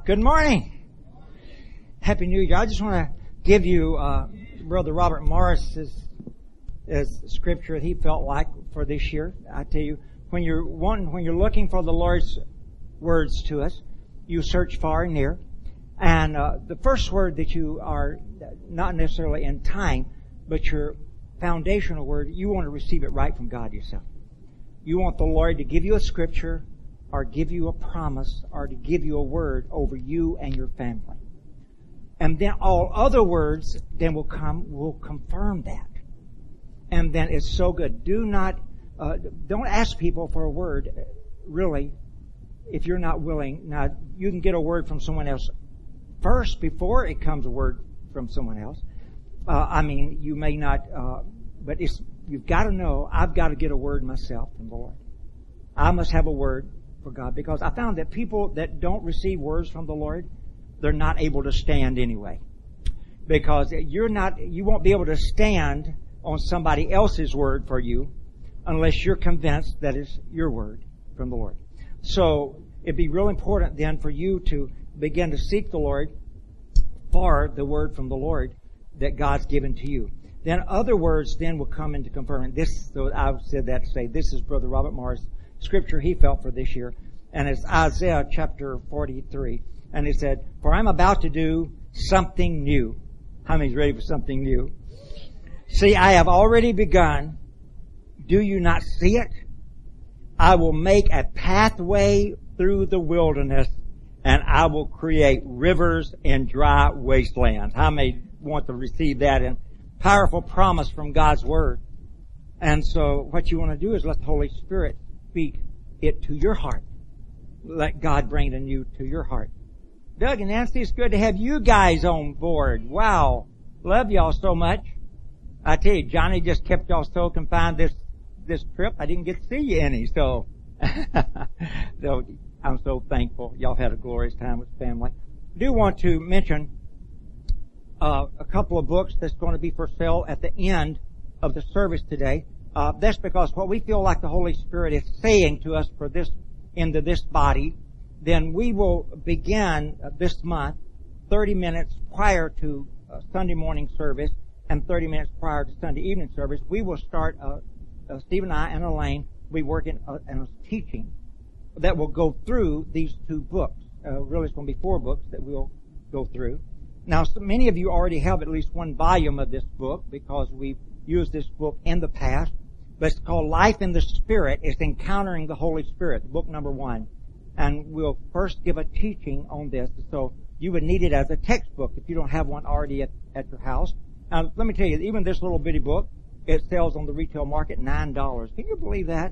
Good morning. Happy New Year. I just want to give you Brother Robert Morris's scripture that he felt like for this year. I tell you, when you're looking for the Lord's words to us, you search far and near. And the first word that you are not necessarily in time, but your foundational word, you want to receive it right from God yourself. You want the Lord to give you a scripture, or give you a promise, or to give you a word over you and your family. And then all other words then will confirm that. And then it's so good. Don't ask people for a word, really, if you're not willing. Now, you can get a word from someone else first before it comes a word from someone else. You may not, but you've got to know, I've got to get a word myself from the Lord. I must have a word for God, because I found that people that don't receive words from the Lord, they're not able to stand anyway. Because you won't be able to stand on somebody else's word for you unless you're convinced that it's your word from the Lord. So it'd be real important then for you to begin to seek the Lord for the word from the Lord that God's given to you. Then other words then will come into confirmation. So I've said that to say this is Brother Robert Morris' scripture he felt for this year. And it's Isaiah chapter 43. And he said, "For I'm about to do something new." How many's ready for something new? "See, I have already begun. Do you not see it? I will make a pathway through the wilderness, and I will create rivers in dry wastelands." How many want to receive that and powerful promise from God's Word? And so what you want to do is let the Holy Spirit speak it to your heart. Let God bring it anew to your heart. Doug and Nancy, it's good to have you guys on board. Wow. Love y'all so much. I tell you, Johnny just kept y'all so confined this trip, I didn't get to see you any. So, I'm so thankful. Y'all had a glorious time with family. I do want to mention a couple of books that's going to be for sale at the end of the service today. That's because what we feel like the Holy Spirit is saying to us for this, into this body, then we will begin this month 30 minutes prior to Sunday morning service and 30 minutes prior to Sunday evening service. We will start, Steve and I and Elaine, we work in a teaching that will go through these two books. Really, it's going to be 4 books that we'll go through. Now, so many of you already have at least one volume of this book because we've used this book in the past. But it's called Life in the Spirit. It's Encountering the Holy Spirit, book number 1. And we'll first give a teaching on this. So you would need it as a textbook if you don't have one already at your house. Now, let me tell you, even this little bitty book, it sells on the retail market $9. Can you believe that?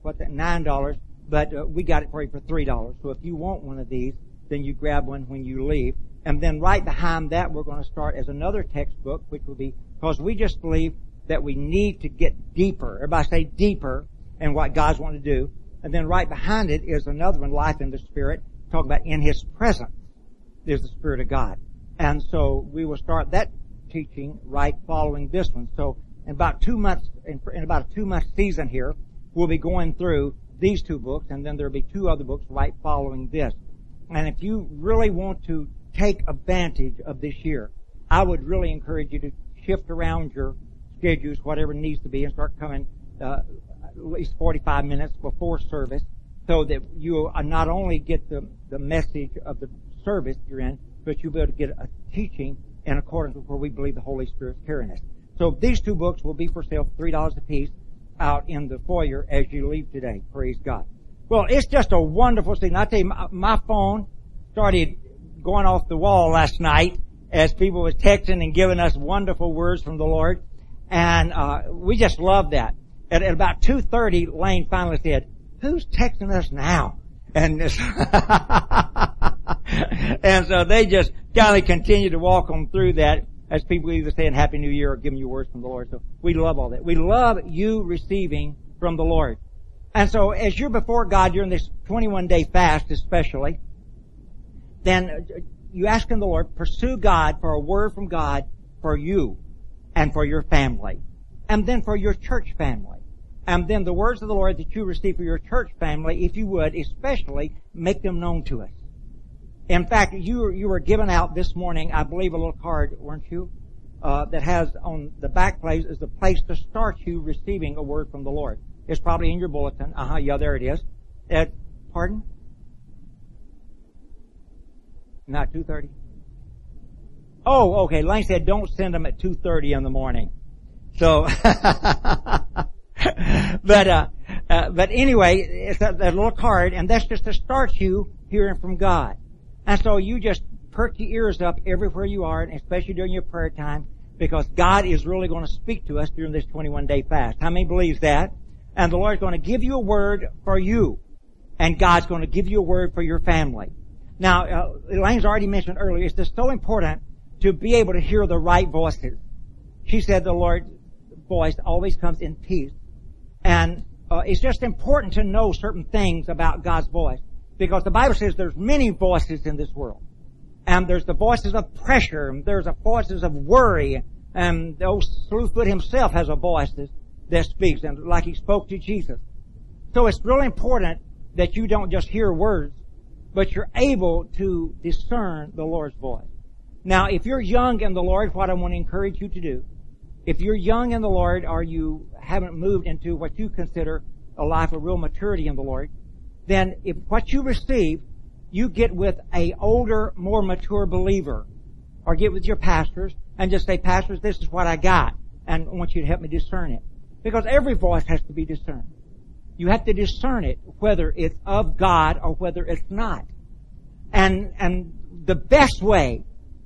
$9? But we got it for you for $3. So if you want one of these, then you grab one when you leave. And then right behind that, we're going to start as another textbook, which will be, because we just believe that we need to get deeper. Everybody say deeper in what God's wanting to do. And then right behind it is another one, Life in the Spirit, talking about in His presence is the Spirit of God. And so we will start that teaching right following this one. So in about 2 months, in about a 2-month season here, we'll be going through these 2 books, and then there'll be 2 other books right following this. And if you really want to take advantage of this year, I would really encourage you to shift around your schedules, whatever needs to be, and start coming at least 45 minutes before service, so that you not only get the message of the service you're in, but you'll be able to get a teaching in accordance with where we believe the Holy Spirit's carrying us. So these 2 books will be for sale for $3 a piece out in the foyer as you leave today. Praise God. Well, it's just a wonderful thing. I tell you, my phone started going off the wall last night as people was texting and giving us wonderful words from the Lord. And we just love that. At about 2:30, Lane finally said, "Who's texting us now?" And and so they just kind of continue to walk on through that as people either saying Happy New Year or giving you words from the Lord. So we love all that. We love you receiving from the Lord. And so as you're before God during this 21-day fast especially, then you ask in the Lord, pursue God for a word from God for you and for your family, and then for your church family. And then the words of the Lord that you receive for your church family, if you would, especially make them known to us. In fact, you were given out this morning, I believe, a little card, weren't you? That has on the back place is the place to start you receiving a word from the Lord. It's probably in your bulletin. Yeah, there it is. Pardon? Not 2:30? Oh, okay. Lane said don't send them at 2:30 in the morning. So, but anyway, it's that little card, and that's just to start you hearing from God. And so you just perk your ears up everywhere you are, and especially during your prayer time, because God is really going to speak to us during this 21-day fast. How many believes that? And the Lord's going to give you a word for you, and God's going to give you a word for your family. Now, Elaine's already mentioned earlier, it's just so important to be able to hear the right voices. She said the Lord's voice always comes in peace. And it's just important to know certain things about God's voice, because the Bible says there's many voices in this world. And there's the voices of pressure, and there's the voices of worry, and old Slewfoot himself has a voice that speaks, and like he spoke to Jesus. So it's really important that you don't just hear words, but you're able to discern the Lord's voice. Now, if you're young in the Lord, what I want to encourage you to do, if you're young in the Lord or you haven't moved into what you consider a life of real maturity in the Lord, then if what you receive, you get with a older, more mature believer, or get with your pastors and just say, pastors, this is what I got, and I want you to help me discern it. Because every voice has to be discerned. You have to discern it, whether it's of God or whether it's not. And the best way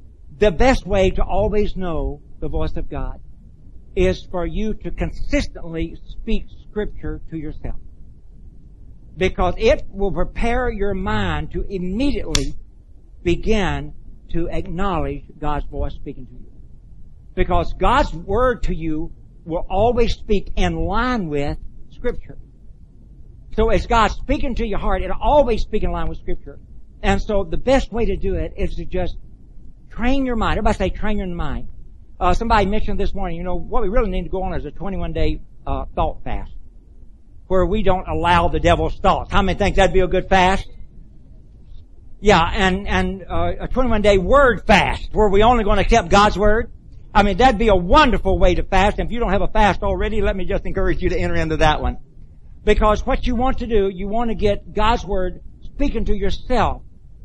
to always know the voice of God is for you to consistently speak Scripture to yourself. Because it will prepare your mind to immediately begin to acknowledge God's voice speaking to you. Because God's Word to you will always speak in line with Scripture. So as God's speaking to your heart, it'll always speak in line with Scripture. And so the best way to do it is to just train your mind. Everybody say train your mind. Somebody mentioned this morning, what we really need to go on is a 21-day thought fast, where we don't allow the devil's thoughts. How many think that'd be a good fast? Yeah, and a 21-day word fast, where we only going to accept God's Word. I mean, that'd be a wonderful way to fast. And if you don't have a fast already, let me just encourage you to enter into that one. Because what you want to do, you want to get God's Word speaking to yourself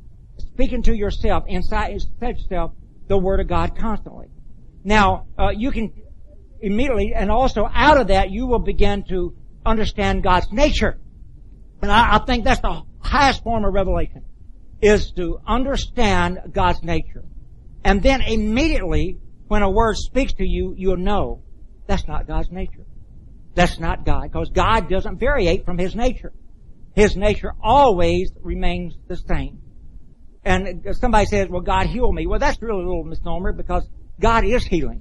inside yourself, the Word of God constantly. Now, you can immediately, and also out of that, you will begin to understand God's nature. And I think that's the highest form of revelation, is to understand God's nature. And then immediately, when a word speaks to you, you'll know that's not God's nature. That's not God, because God doesn't variate from His nature. His nature always remains the same. And somebody says, well, God healed me. Well, that's really a little misnomer, because God is healing.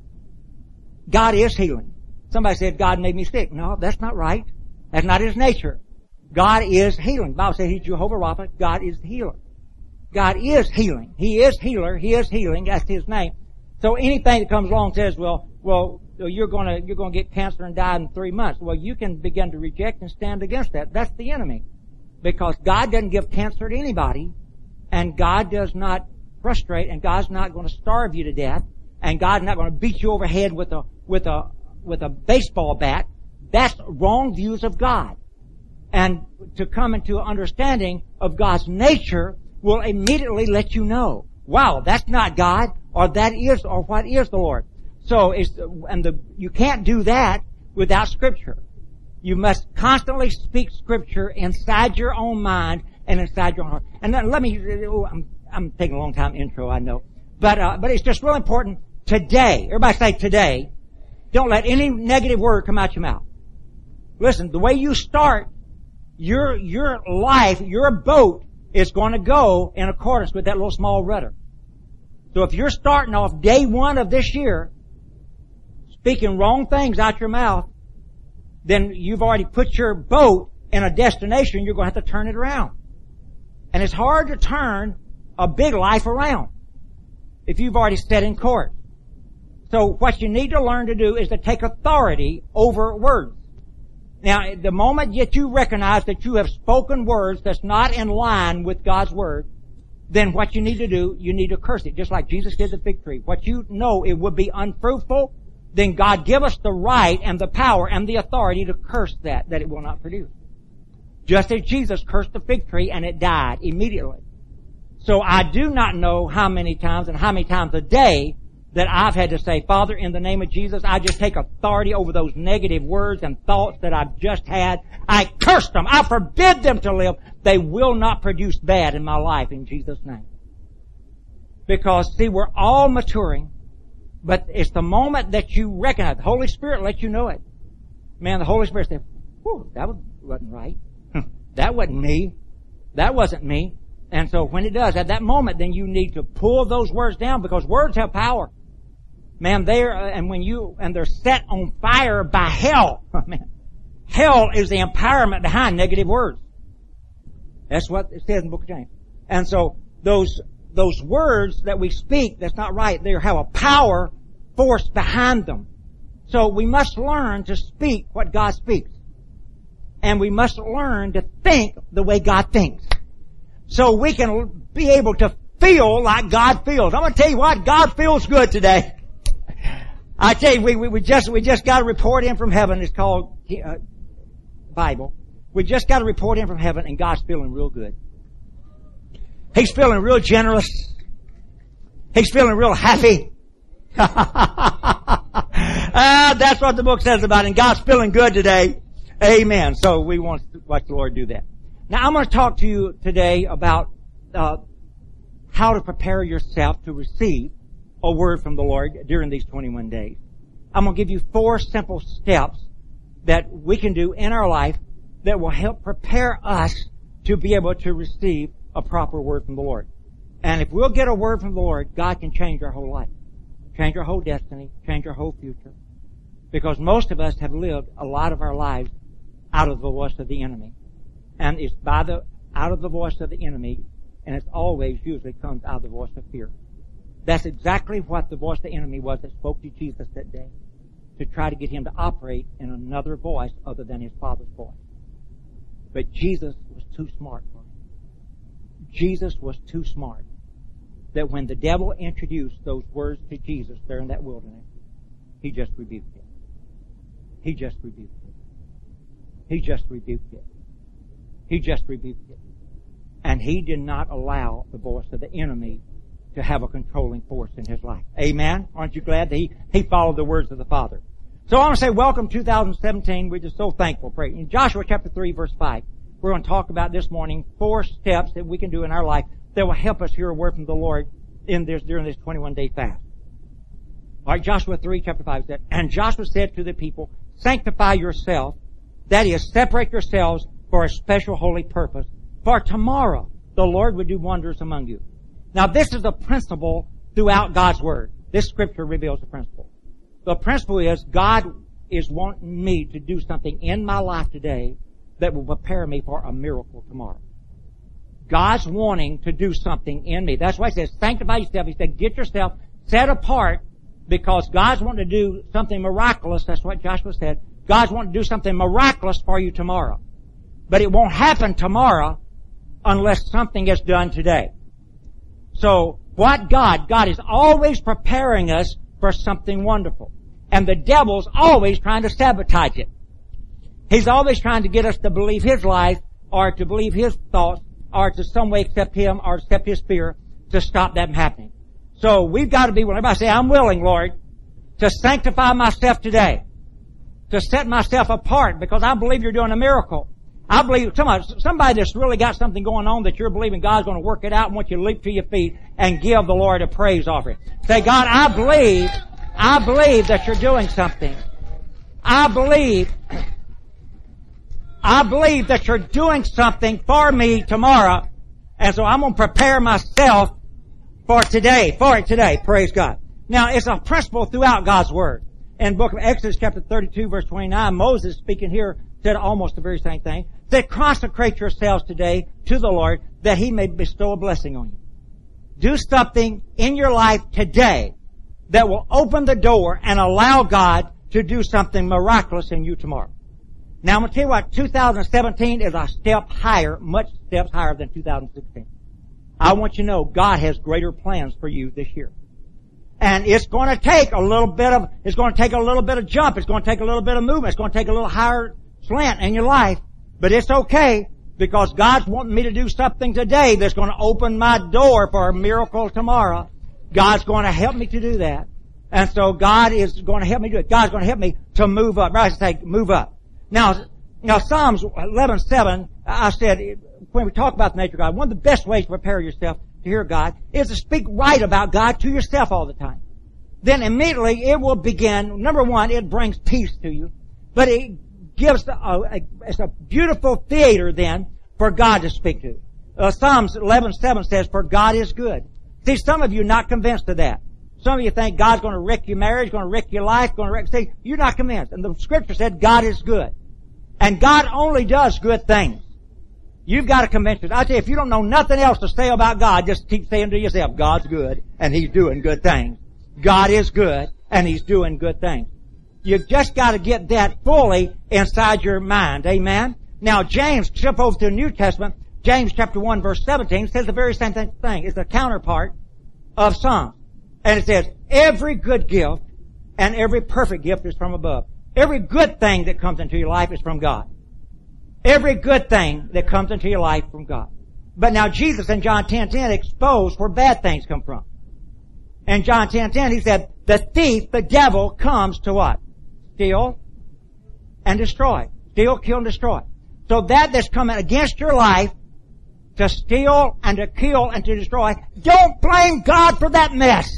God is healing. Somebody said, God made me sick. No, that's not right. That's not His nature. God is healing. The Bible says He's Jehovah Rapha. God is the healer. God is healing. He is healer. He is healing. That's His name. So anything that comes along says, well, you're going to get cancer and die in 3 months. Well, you can begin to reject and stand against that. That's the enemy. Because God doesn't give cancer to anybody, and God does not frustrate, and God's not going to starve you to death, and God's not going to beat you over the head with a baseball bat. That's wrong views of God. And to come into an understanding of God's nature will immediately let you know, wow, that's not God, or that is, or what is the Lord. So you can't do that without Scripture. You must constantly speak Scripture inside your own mind and inside your own heart. And then I'm taking a long time intro, I know. But it's just real important today. Everybody say today. Don't let any negative word come out your mouth. Listen, the way you start your life, your boat is going to go in accordance with that little small rudder. So if you're starting off day one of this year speaking wrong things out your mouth, then you've already put your boat in a destination. You're going to have to turn it around. And it's hard to turn a big life around if you've already set in course. So what you need to learn to do is to take authority over words. Now, the moment that you recognize that you have spoken words that's not in line with God's Word, then what you need to do, you need to curse it, just like Jesus did the fig tree. What you know it would be unfruitful, then God give us the right and the power and the authority to curse that it will not produce. Just as Jesus cursed the fig tree and it died immediately. So I do not know how many times a day that I've had to say, Father, in the name of Jesus, I just take authority over those negative words and thoughts that I've just had. I curse them. I forbid them to live. They will not produce bad in my life in Jesus' name. Because, see, we're all maturing, but it's the moment that you recognize. The Holy Spirit lets you know it. Man, the Holy Spirit said, whew, that wasn't right. That wasn't me. That wasn't me. And so when it does, at that moment, then you need to pull those words down, because words have power. Man, they're set on fire by hell. Man, hell is the empowerment behind negative words. That's what it says in the book of James. And so those words that we speak that's not right, they have a power force behind them. So we must learn to speak what God speaks. And we must learn to think the way God thinks. So we can be able to feel like God feels. I'm going to tell you what, God feels good today. I tell you, we just got a report in from heaven. It's called Bible. We just got a report in from heaven, and God's feeling real good. He's feeling real generous. He's feeling real happy. That's what the book says about it. And God's feeling good today. Amen. So we want to watch the Lord do that. Now I'm going to talk to you today about how to prepare yourself to receive a word from the Lord during these 21 days. I'm going to give you 4 simple steps that we can do in our life that will help prepare us to be able to receive a proper word from the Lord. And if we'll get a word from the Lord, God can change our whole life, change our whole destiny, change our whole future. Because most of us have lived a lot of our lives out of the voice of the enemy. And it's out of the voice of the enemy, and it's always usually comes out of the voice of fear. That's exactly what the voice of the enemy was that spoke to Jesus that day, to try to get him to operate in another voice other than his Father's voice. But Jesus was too smart for him. Jesus was too smart that when the devil introduced those words to Jesus there in that wilderness, he just rebuked it. He just rebuked it. He just rebuked it. He just rebuked it. And he did not allow the voice of the enemy to have a controlling force in his life. Amen? Aren't you glad that he followed the words of the Father? So I want to say welcome 2017. We're just so thankful. In Joshua chapter 3 verse 5, we're going to talk about this morning 4 steps that we can do in our life that will help us hear a word from the Lord during this 21-day fast. All right, Joshua 3 chapter 5 said, And Joshua said to the people, Sanctify yourself, that is, separate yourselves for a special holy purpose, for tomorrow the Lord will do wonders among you. Now this is a principle throughout God's Word. This scripture reveals the principle. The principle is God is wanting me to do something in my life today that will prepare me for a miracle tomorrow. God's wanting to do something in me. That's why he says, sanctify yourself. He said, get yourself set apart because God's wanting to do something miraculous. That's what Joshua said. God's wanting to do something miraculous for you tomorrow. But it won't happen tomorrow unless something is done today. So, God is always preparing us for something wonderful. And the devil's always trying to sabotage it. He's always trying to get us to believe his lies, or to believe his thoughts, or to some way accept him, or accept his fear, to stop that from happening. So, we've got to be willing. Everybody say, I'm willing, Lord, to sanctify myself today. To set myself apart, because I believe you're doing a miracle. I believe somebody that's really got something going on that you're believing God's going to work it out, and want you to leap to your feet and give the Lord a praise offering. Say, God, I believe that you're doing something. I believe that you're doing something for me tomorrow, and so I'm going to prepare myself for it today. Praise God. Now, it's a principle throughout God's Word. In the book of Exodus chapter 32 verse 29, Moses speaking here said almost the very same thing. Said, consecrate yourselves today to the Lord that He may bestow a blessing on you. Do something in your life today that will open the door and allow God to do something miraculous in you tomorrow. Now I'm going to tell you what, 2017 is a step higher, much steps higher than 2016. I want you to know God has greater plans for you this year. And it's going to take a little bit of jump. It's going to take a little bit of movement. It's going to take a little higher slant in your life. But it's okay, because God's wanting me to do something today that's going to open my door for a miracle tomorrow. God's going to help me to do that. And so God is going to help me do it. God's going to help me to move up. I say move up. Now Psalms 11:7, I said, when we talk about the nature of God, one of the best ways to prepare yourself to hear God is to speak right about God to yourself all the time. Then immediately it will begin. Number one, it brings peace to you. But it gives it's a beautiful theater then for God to speak to. Psalms 11:7 says, for God is good. See, some of you are not convinced of that. Some of you think God's going to wreck your marriage, going to wreck your life, see, you're not convinced. And the Scripture said God is good. And God only does good things. You've got to convince it. I tell you, if you don't know nothing else to say about God, just keep saying to yourself, God's good, and He's doing good things. God is good, and He's doing good things. You've just got to get that fully inside your mind. Amen? Now, James, jump over to the New Testament. James chapter 1 verse 17 says the very same thing. It's a counterpart of Psalms. And it says, every good gift and every perfect gift is from above. Every good thing that comes into your life is from God. Every good thing that comes into your life from God. But now Jesus in John 10:10 exposed where bad things come from. In John 10:10 He said, the thief, the devil, comes to what? Steal and destroy. Steal, kill, and destroy. So that's coming against your life to steal and to kill and to destroy, don't blame God for that mess.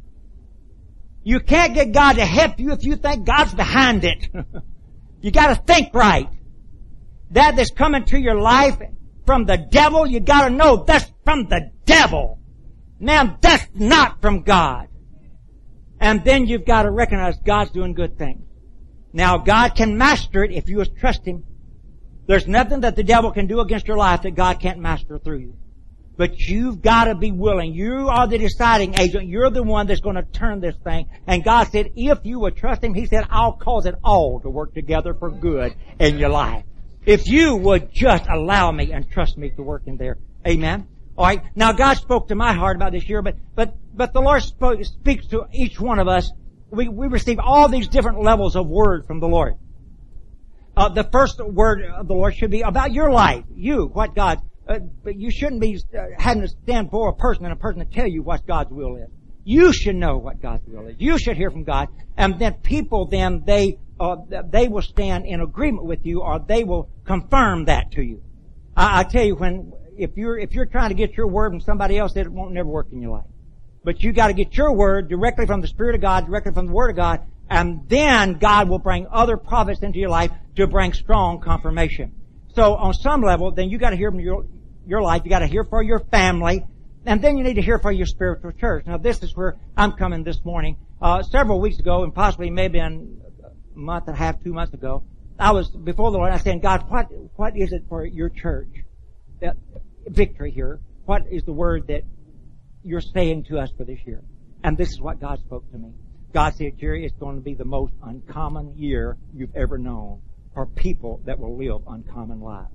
You can't get God to help you if you think God's behind it. You got to think right. That's coming to your life from the devil, you got to know that's from the devil. Now that's not from God. And then you've got to recognize God's doing good things. Now God can master it if you just trust Him. There's nothing that the devil can do against your life that God can't master through you. But you've got to be willing. You are the deciding agent. You're the one that's going to turn this thing. And God said, if you would trust Him, He said, I'll cause it all to work together for good in your life. If you would just allow me and trust me to work in there. Amen? Alright, now God spoke to my heart about this year, but the Lord speaks to each one of us. We receive all these different levels of word from the Lord. The first word of the Lord should be about your life. You, what God, but you shouldn't be having to stand for a person and a person to tell you what God's will is. You should know what God's will is. You should hear from God. And then people they will stand in agreement with you, or they will confirm that to you. I tell you, if you're trying to get your word from somebody else, it won't never work in your life. But you got to get your word directly from the Spirit of God, directly from the Word of God, and then God will bring other prophets into your life to bring strong confirmation. So on some level, then you got to hear from your life. You got to hear for your family, and then you need to hear for your spiritual church. Now this is where I'm coming this morning. Several weeks ago, and possibly maybe a month and a half, 2 months ago, I was before the Lord. I was saying, God, what is it for your church? Victory here. What is the word that you're saying to us for this year? And this is what God spoke to me. God said, Jerry, it's going to be the most uncommon year you've ever known for people that will live uncommon lives.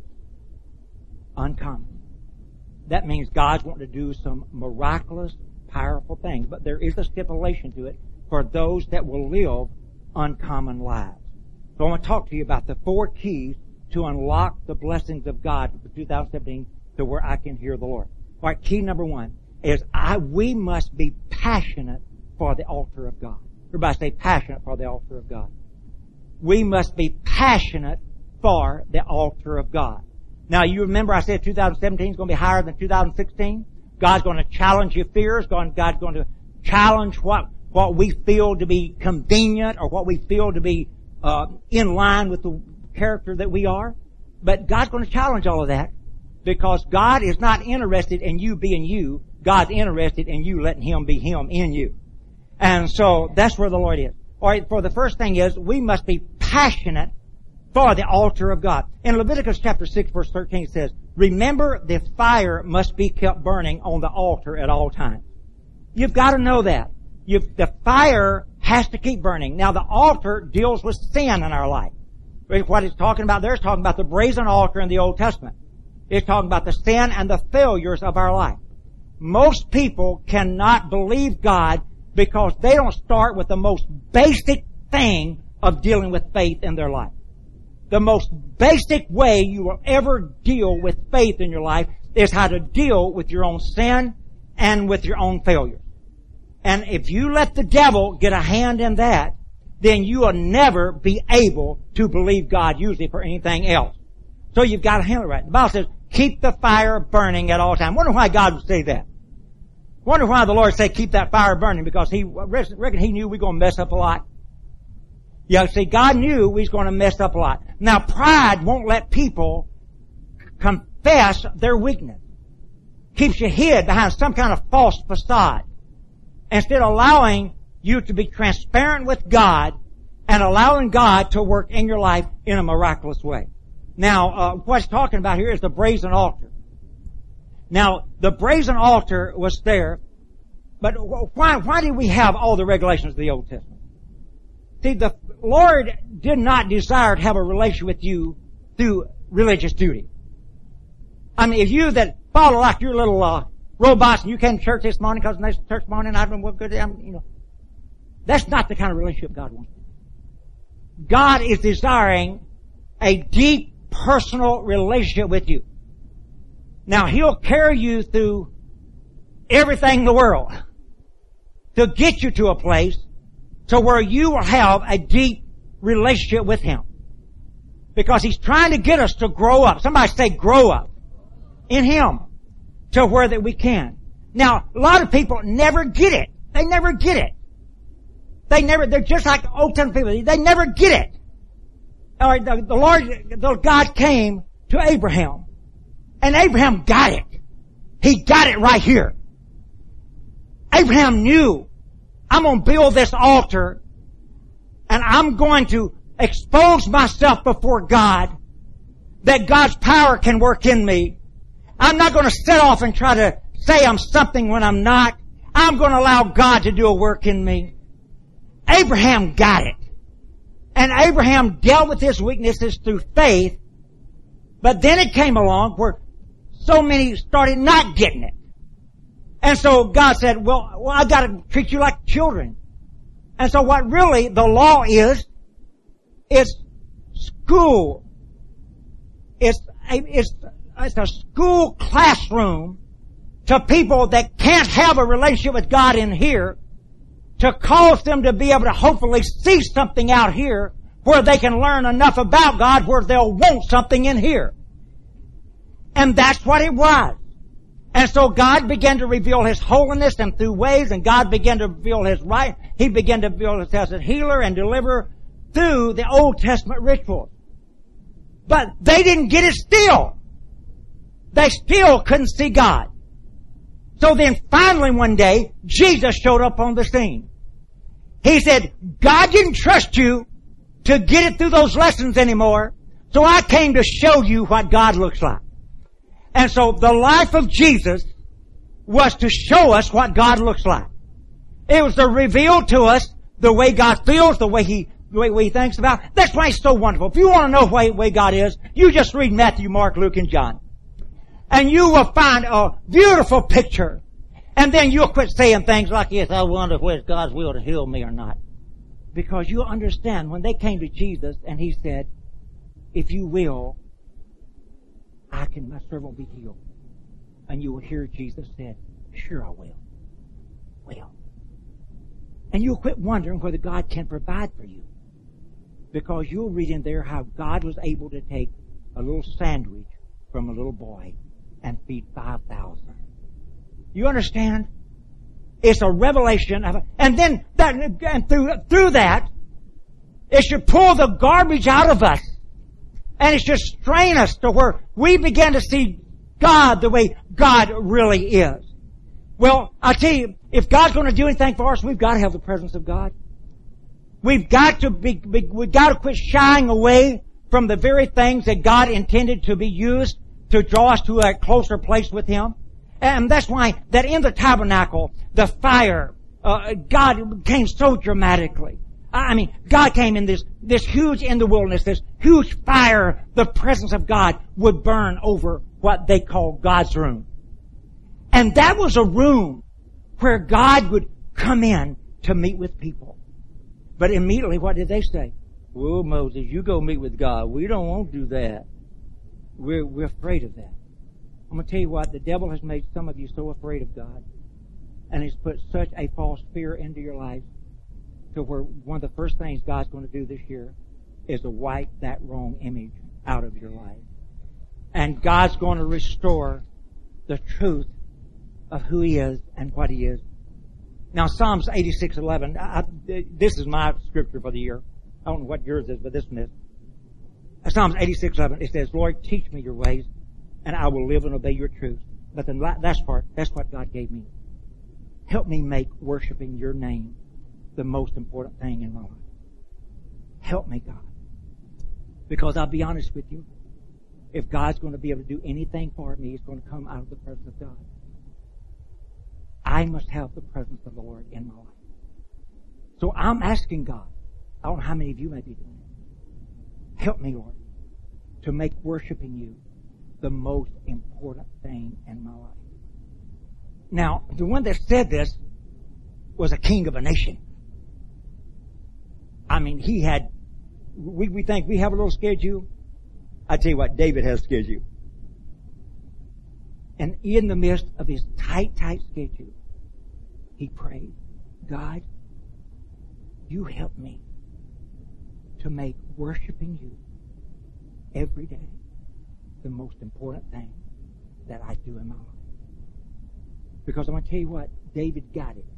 Uncommon. That means God's wanting to do some miraculous, powerful things, but there is a stipulation to it for those that will live uncommon lives. So I want to talk to you about the 4 keys to unlock the blessings of God for 2017 to where I can hear the Lord. All right, key number 1 is we must be passionate for the altar of God. Everybody say passionate for the altar of God. We must be passionate for the altar of God. Now you remember I said 2017 is going to be higher than 2016. God's going to challenge your fears. God's going to challenge what we feel to be convenient or what we feel to be in line with the character that we are. But God's going to challenge all of that because God is not interested in you being you. God's interested in you letting Him be Him in you. And so that's where the Lord is. All right, for the first thing is we must be passionate for the altar of God. In Leviticus chapter 6 verse 13 it says, remember the fire must be kept burning on the altar at all times. You've got to know that. The fire has to keep burning. Now the altar deals with sin in our life. What it's talking about there is talking about the brazen altar in the Old Testament. It's talking about the sin and the failures of our life. most people cannot believe God because they don't start with the most basic thing of dealing with faith in their life. The most basic way you will ever deal with faith in your life is how to deal with your own sin and with your own failures. And if you let the devil get a hand in that, then you will never be able to believe God usually for anything else. So you've got to handle it right. The Bible says, keep the fire burning at all times. Wonder why God would say that. Wonder why the Lord said keep that fire burning, because He reckon He knew we were going to mess up a lot. Yeah, see, God knew we was going to mess up a lot. Now, pride won't let people confess their weakness. Keeps you hid behind some kind of false facade. Instead of allowing you to be transparent with God and allowing God to work in your life in a miraculous way. Now, what he's talking about here is the brazen altar. Now, the brazen altar was there, but why did we have all the regulations of the Old Testament? See, the Lord did not desire to have a relationship with you through religious duty. I mean, if you that follow like your little robots and you came to church this morning because next church morning I've been good, that's not the kind of relationship God wants. God is desiring a deep personal relationship with you. Now, He'll carry you through everything in the world to get you to a place to where you will have a deep relationship with Him. Because He's trying to get us to grow up. Somebody say grow up in Him to where that we can. Now, a lot of people never get it. They never get it. They're just like Old Testament people. They never get it. All right, the God came to Abraham. And Abraham got it. He got it right here. Abraham knew, I'm going to build this altar and I'm going to expose myself before God that God's power can work in me. I'm not going to set off and try to say I'm something when I'm not. I'm going to allow God to do a work in me. Abraham got it. And Abraham dealt with his weaknesses through faith, but then it came along where so many started not getting it. And so God said, well, I got to treat you like children. And so what really the law is, it's school. It's a school classroom to people that can't have a relationship with God in here, to cause them to be able to hopefully see something out here where they can learn enough about God where they'll want something in here. And that's what it was. And so God began to reveal His holiness and through ways, and God began to reveal His right. He began to reveal Himself as a healer and deliverer through the Old Testament rituals. But they didn't get it still. They still couldn't see God. So then finally one day, Jesus showed up on the scene. He said, God didn't trust you to get it through those lessons anymore, so I came to show you what God looks like. And so the life of Jesus was to show us what God looks like. It was to reveal to us the way God feels, the way He thinks about. That's why He's so wonderful. If you want to know the way God is, you just read Matthew, Mark, Luke, and John. And you will find a beautiful picture. And then you'll quit saying things like, yes, I wonder if it's God's will to heal me or not. Because you'll understand when they came to Jesus and He said, if you will, my servant will be healed. And you will hear Jesus said, sure I will. Well. And you'll quit wondering whether God can provide for you. Because you'll read in there how God was able to take a little sandwich from a little boy and feed 5,000. You understand? It's a revelation of, and then through that, it should pull the garbage out of us. And it should strain us to where we begin to see God the way God really is. Well, I tell you, if God's going to do anything for us, we've got to have the presence of God. We've got to quit shying away from the very things that God intended to be used to draw us to a closer place with Him. And that's why that in the tabernacle, the fire, God came so dramatically. I mean, God came in this huge, in the wilderness, this huge fire, the presence of God would burn over what they call God's room. And that was a room where God would come in to meet with people. But immediately, what did they say? Well, Moses, you go meet with God. We don't want to do that. We're afraid of that. I'm going to tell you what, the devil has made some of you so afraid of God, and he's put such a false fear into your life to where one of the first things God's going to do this year is to wipe that wrong image out of your life. And God's going to restore the truth of who He is and what He is. Now, Psalms 86:11, this is my scripture for the year. I don't know what yours is, but this one is. Psalms 86:11, it says, Lord, teach me your ways, and I will live and obey your truth. But the last part, that's what God gave me. Help me make worshiping your name the most important thing in my life. Help me, God. Because I'll be honest with you, if God's going to be able to do anything for me, it's going to come out of the presence of God. I must have the presence of the Lord in my life. So I'm asking God, I don't know how many of you may be doing it. Help me, Lord, to make worshiping you the most important thing in my life. Now, the one that said this was a king of a nation. I mean, he had, we think we have a little schedule. I tell you what, David has a schedule. And in the midst of his tight schedule, he prayed, God, you help me to make worshiping you every day the most important thing that I do in my life. Because I'm going to tell you what, David got it.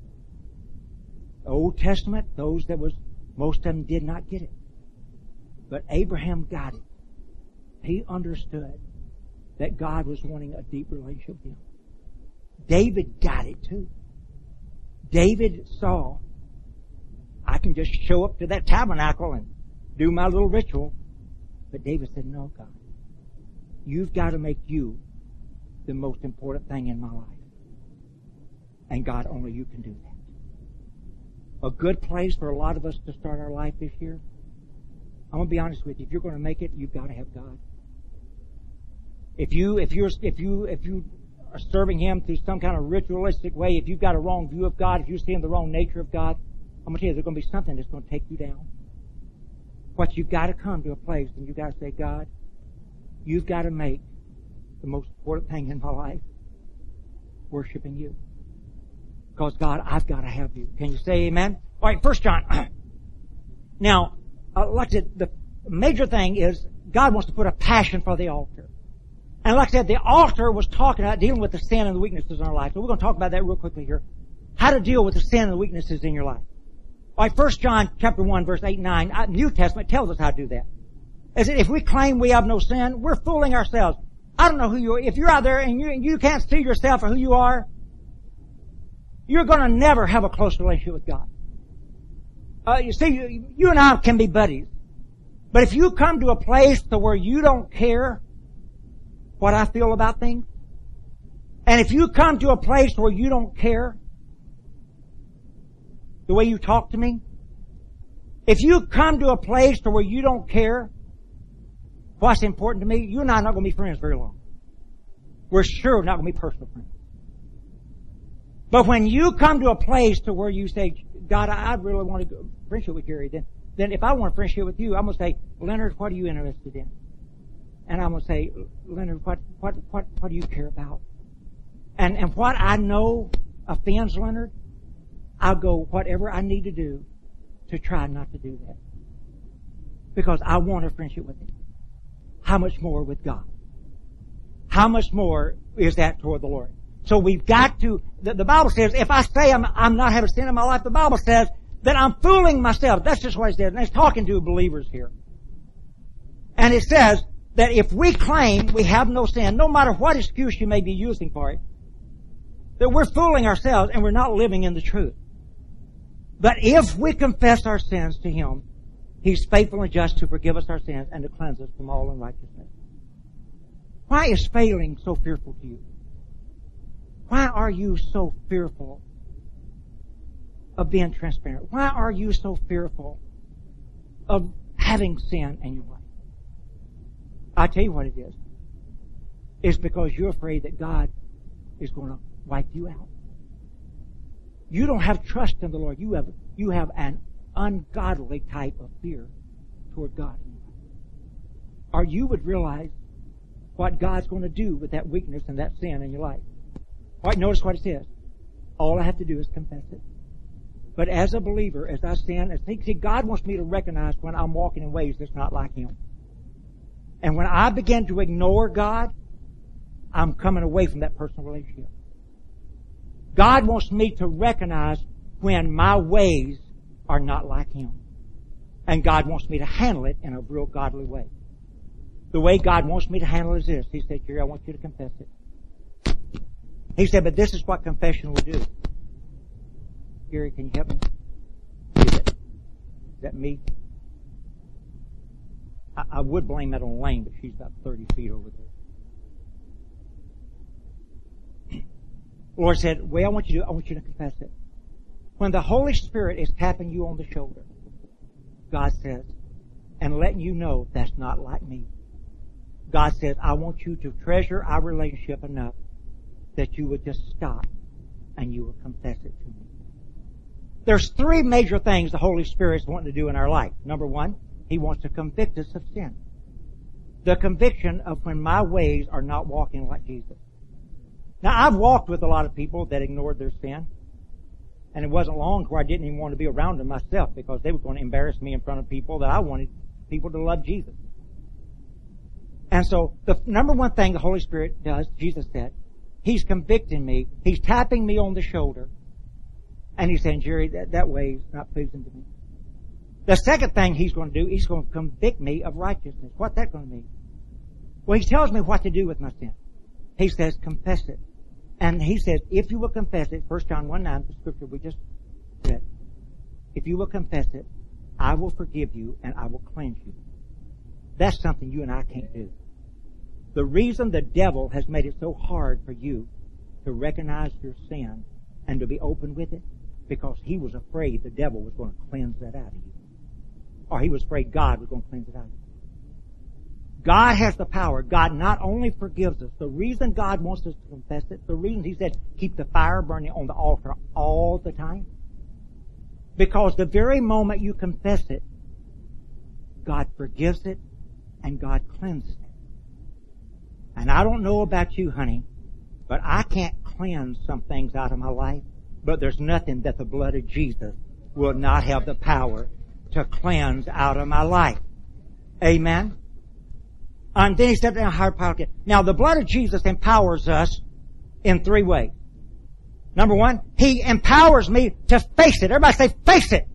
The Old Testament, most of them did not get it. But Abraham got it. He understood that God was wanting a deep relationship with him. David got it too. David saw, I can just show up to that tabernacle and do my little ritual. But David said, no, God, you've got to make you the most important thing in my life. And God, only you can do that. A good place for a lot of us to start our life this year. I'm going to be honest with you. If you're going to make it, you've got to have God. If you are serving Him through some kind of ritualistic way, if you've got a wrong view of God, if you're seeing the wrong nature of God, I'm going to tell you, there's going to be something that's going to take you down. What you've got to come to a place and you've got to say, God, you've got to make the most important thing in my life worshiping you. Because God, I've got to have you. Can you say amen? All right, 1 John. Now, like I said, the major thing is God wants to put a passion for the altar. And like I said, the altar was talking about dealing with the sin and the weaknesses in our life. So we're going to talk about that real quickly here. How to deal with the sin and the weaknesses in your life. All right, 1 John chapter 1, verse 8 and 9, New Testament tells us how to do that. As if we claim we have no sin, we're fooling ourselves. I don't know who you are. If you're out there and you can't see yourself or who you are, you're going to never have a close relationship with God. You see, you and I can be buddies. But if you come to a place to where you don't care what I feel about things, and if you come to a place where you don't care the way you talk to me, if you come to a place to where you don't care what's important to me, you and I are not going to be friends very long. We're sure not going to be personal friends. But when you come to a place to where you say, God, I really want to go friendship with Gary, then if I want a friendship with you, I'm going to say, Leonard, what are you interested in? And I'm going to say, Leonard, what do you care about? And what I know offends Leonard, I'll go whatever I need to do to try not to do that. Because I want a friendship with him. How much more with God? How much more is that toward the Lord? So we've got to, the Bible says, if I say I'm not having sin in my life, the Bible says that I'm fooling myself. That's just what it says. And it's talking to believers here. And it says that if we claim we have no sin, no matter what excuse you may be using for it, that we're fooling ourselves and we're not living in the truth. But if we confess our sins to Him, He's faithful and just to forgive us our sins and to cleanse us from all unrighteousness. Why is failing so fearful to you? Why are you so fearful of being transparent? Why are you so fearful of having sin in your life? I tell you what it is. It's because you're afraid that God is going to wipe you out. You don't have trust in the Lord. You have an ungodly type of fear toward God. Or you would realize what God's going to do with that weakness and that sin in your life. All right, notice what it says. All I have to do is confess it. But as a believer, as I sin, see, God wants me to recognize when I'm walking in ways that's not like Him. And when I begin to ignore God, I'm coming away from that personal relationship. God wants me to recognize when my ways are not like Him. And God wants me to handle it in a real godly way. The way God wants me to handle it is this. He said, Jerry, I want you to confess it. He said, but this is what confession will do. Jerry, can you help me? Is that me? I would blame that on Lane, but she's about 30 feet over there. The Lord said, I want you to confess it. When the Holy Spirit is tapping you on the shoulder, God says, and letting you know that's not like me. God says, I want you to treasure our relationship enough that you would just stop and you will confess it to me. There's three major things the Holy Spirit is wanting to do in our life. Number one, He wants to convict us of sin. The conviction of when my ways are not walking like Jesus. Now, I've walked with a lot of people that ignored their sin. And it wasn't long where I didn't even want to be around them myself because they were going to embarrass me in front of people that I wanted people to love Jesus. And so the number one thing the Holy Spirit does, Jesus said, He's convicting me. He's tapping me on the shoulder. And He's saying, Jerry, that way is not pleasing to me. The second thing He's going to do, He's going to convict me of righteousness. What's that going to mean? Well, He tells me what to do with my sin. He says, confess it. And He says, if you will confess it, 1 John 1:9, the scripture we just read, if you will confess it, I will forgive you and I will cleanse you. That's something you and I can't do. The reason the devil has made it so hard for you to recognize your sin and to be open with it, because he was afraid the devil was going to cleanse that out of you. Or he was afraid God was going to cleanse it out of you. God has the power. God not only forgives us. The reason God wants us to confess it, the reason He said, keep the fire burning on the altar all the time. Because the very moment you confess it, God forgives it and God cleanses it. And I don't know about you, honey, but I can't cleanse some things out of my life. But there's nothing that the blood of Jesus will not have the power to cleanse out of my life. Amen? And then He stepped in a higher power. Now, the blood of Jesus empowers us in three ways. Number one, He empowers me to face it. Everybody say, face it.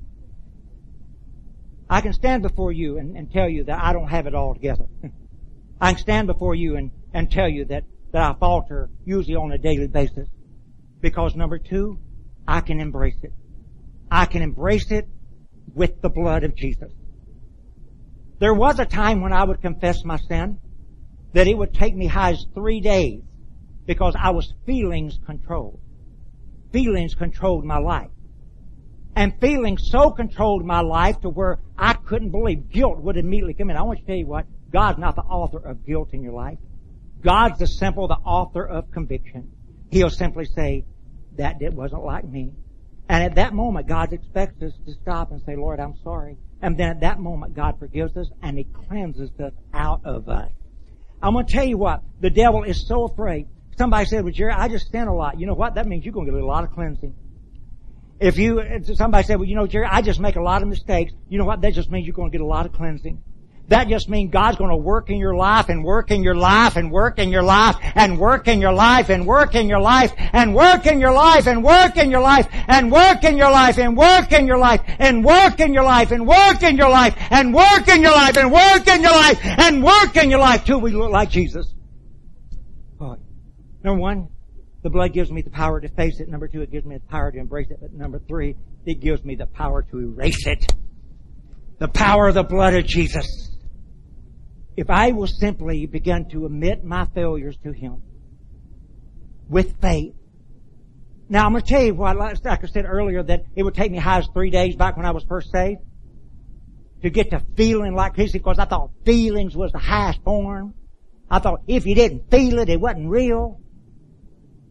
I can stand before you and tell you that I don't have it all together. I can stand before you and tell you that I falter usually on a daily basis. Because number two, I can embrace it. I can embrace it with the blood of Jesus. There was a time when I would confess my sin that it would take me high as 3 days because I was feelings controlled. Feelings controlled my life. And feelings so controlled my life to where I couldn't believe guilt would immediately come in. I want you to tell you what, God's not the author of guilt in your life. God's the author of conviction. He'll simply say, that wasn't like me. And at that moment, God expects us to stop and say, Lord, I'm sorry. And then at that moment, God forgives us and He cleanses us out of us. I'm going to tell you what, the devil is so afraid. Somebody said, well, Jerry, I just sin a lot. You know what? That means you're going to get a lot of cleansing. Somebody said, well, you know, Jerry, I just make a lot of mistakes. You know what? That just means you're going to get a lot of cleansing. That just means God's going to work in your life and work in your life and work in your life and work in your life and work in your life and work in your life and work in your life and work in your life and work in your life and work in your life and work in your life and work in your life and work in your life and work in your life till we look like Jesus. Number one, the blood gives me the power to face it. Number two, it gives me the power to embrace it. But number three, it gives me the power to erase it. The power of the blood of Jesus. If I will simply begin to admit my failures to Him with faith. Now, I'm going to tell you what, like I said earlier, that it would take me high as 3 days back when I was first saved to get to feeling like Christ, because I thought feelings was the highest form. I thought if you didn't feel it, it wasn't real.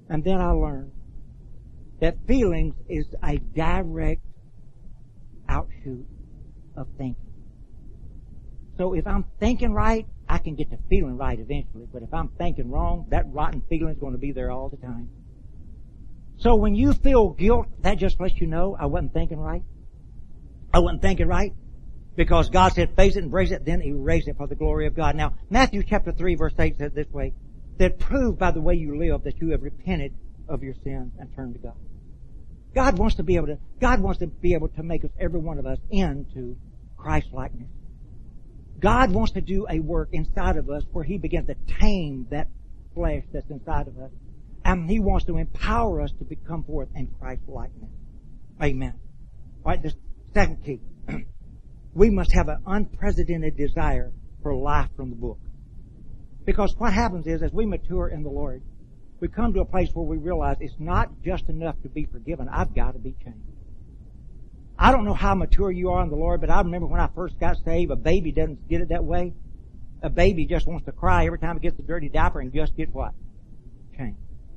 And then I learned that feelings is a direct outshoot of thinking. So if I'm thinking right, I can get to feeling right eventually. But if I'm thinking wrong, that rotten feeling is going to be there all the time. So when you feel guilt, that just lets you know I wasn't thinking right. I wasn't thinking right. Because God said, face it, embrace it, then erase it for the glory of God. Now, Matthew chapter 3 verse 8 said this way, that prove by the way you live that you have repented of your sins and turned to God. God wants to be able to make us, every one of us, into Christ-likeness. God wants to do a work inside of us where He begins to tame that flesh that's inside of us. And He wants to empower us to become forth in Christ-likeness. Amen. All right, this second key. We must have an unprecedented desire for life from the book. Because what happens is, as we mature in the Lord, we come to a place where we realize it's not just enough to be forgiven. I've got to be changed. I don't know how mature you are in the Lord, but I remember when I first got saved, a baby doesn't get it that way. A baby just wants to cry every time it gets the dirty diaper and just get what? Changed.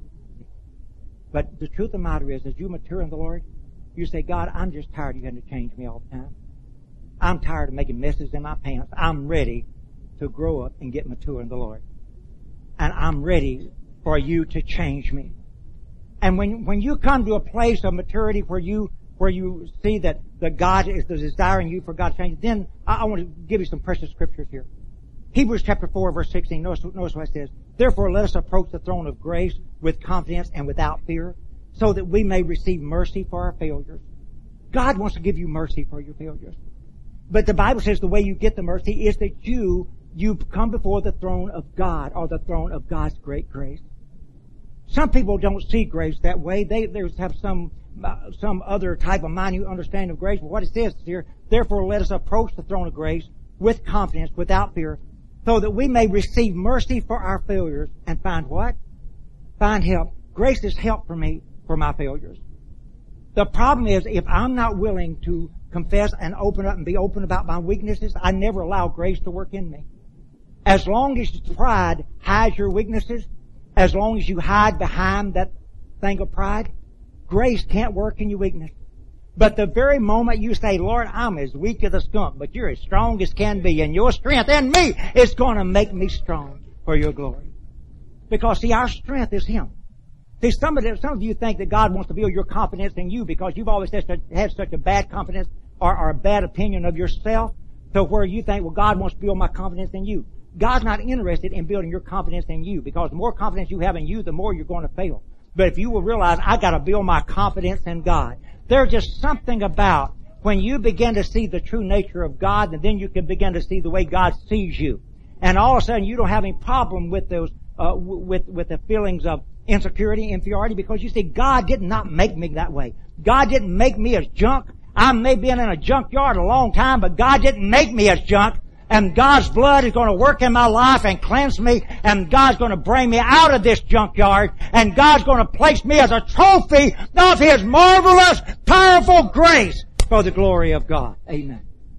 But the truth of the matter is, as you mature in the Lord, you say, God, I'm just tired of you having to change me all the time. I'm tired of making messes in my pants. I'm ready to grow up and get mature in the Lord. And I'm ready for you to change me. And when you come to a place of maturity where you see that God is desiring you for God to change, then I want to give you some precious scriptures here. Hebrews chapter 4 verse 16, notice what it says. Therefore let us approach the throne of grace with confidence and without fear, so that we may receive mercy for our failures. God wants to give you mercy for your failures. But the Bible says the way you get the mercy is that you come before the throne of God, or the throne of God's great grace. Some people don't see grace that way. They have some other type of minute understanding of grace. But what it says here, therefore let us approach the throne of grace with confidence, without fear, so that we may receive mercy for our failures and find what? Find help. Grace is help for me for my failures. The problem is, if I'm not willing to confess and open up and be open about my weaknesses, I never allow grace to work in me. As long as pride hides your weaknesses, as long as you hide behind that thing of pride, grace can't work in your weakness. But the very moment you say, Lord, I'm as weak as a skunk, but you're as strong as can be, and your strength in me is going to make me strong for your glory. Because see, our strength is Him. See, some of you think that God wants to build your confidence in you because you've always had such a bad confidence or a bad opinion of yourself, to where you think, well, God wants to build my confidence in you. God's not interested in building your confidence in you, because the more confidence you have in you, the more you're going to fail. But if you will realize, I got to build my confidence in God. There's just something about when you begin to see the true nature of God, and then you can begin to see the way God sees you. And all of a sudden you don't have any problem with those, with the feelings of insecurity, inferiority, because you see, God did not make me that way. God didn't make me as junk. I may have been in a junkyard a long time, but God didn't make me as junk. And God's blood is going to work in my life and cleanse me, and God's going to bring me out of this junkyard, and God's going to place me as a trophy of His marvelous, powerful grace for the glory of God. Amen.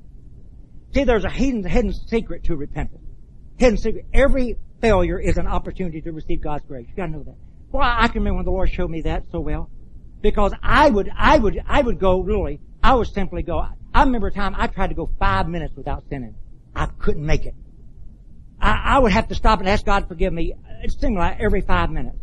See, there's a hidden secret to repentance. Hidden secret. Every failure is an opportunity to receive God's grace. You gotta know that. Well, I can remember when the Lord showed me that so well. Because I would go, really, I would simply go. I remember a time I tried to go 5 minutes without sinning. I couldn't make it. I would have to stop and ask God to forgive me. It seemed like every 5 minutes.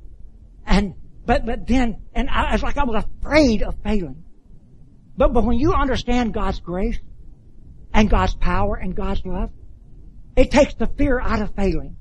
But then, I was like, I was afraid of failing. But when you understand God's grace and God's power and God's love, it takes the fear out of failing.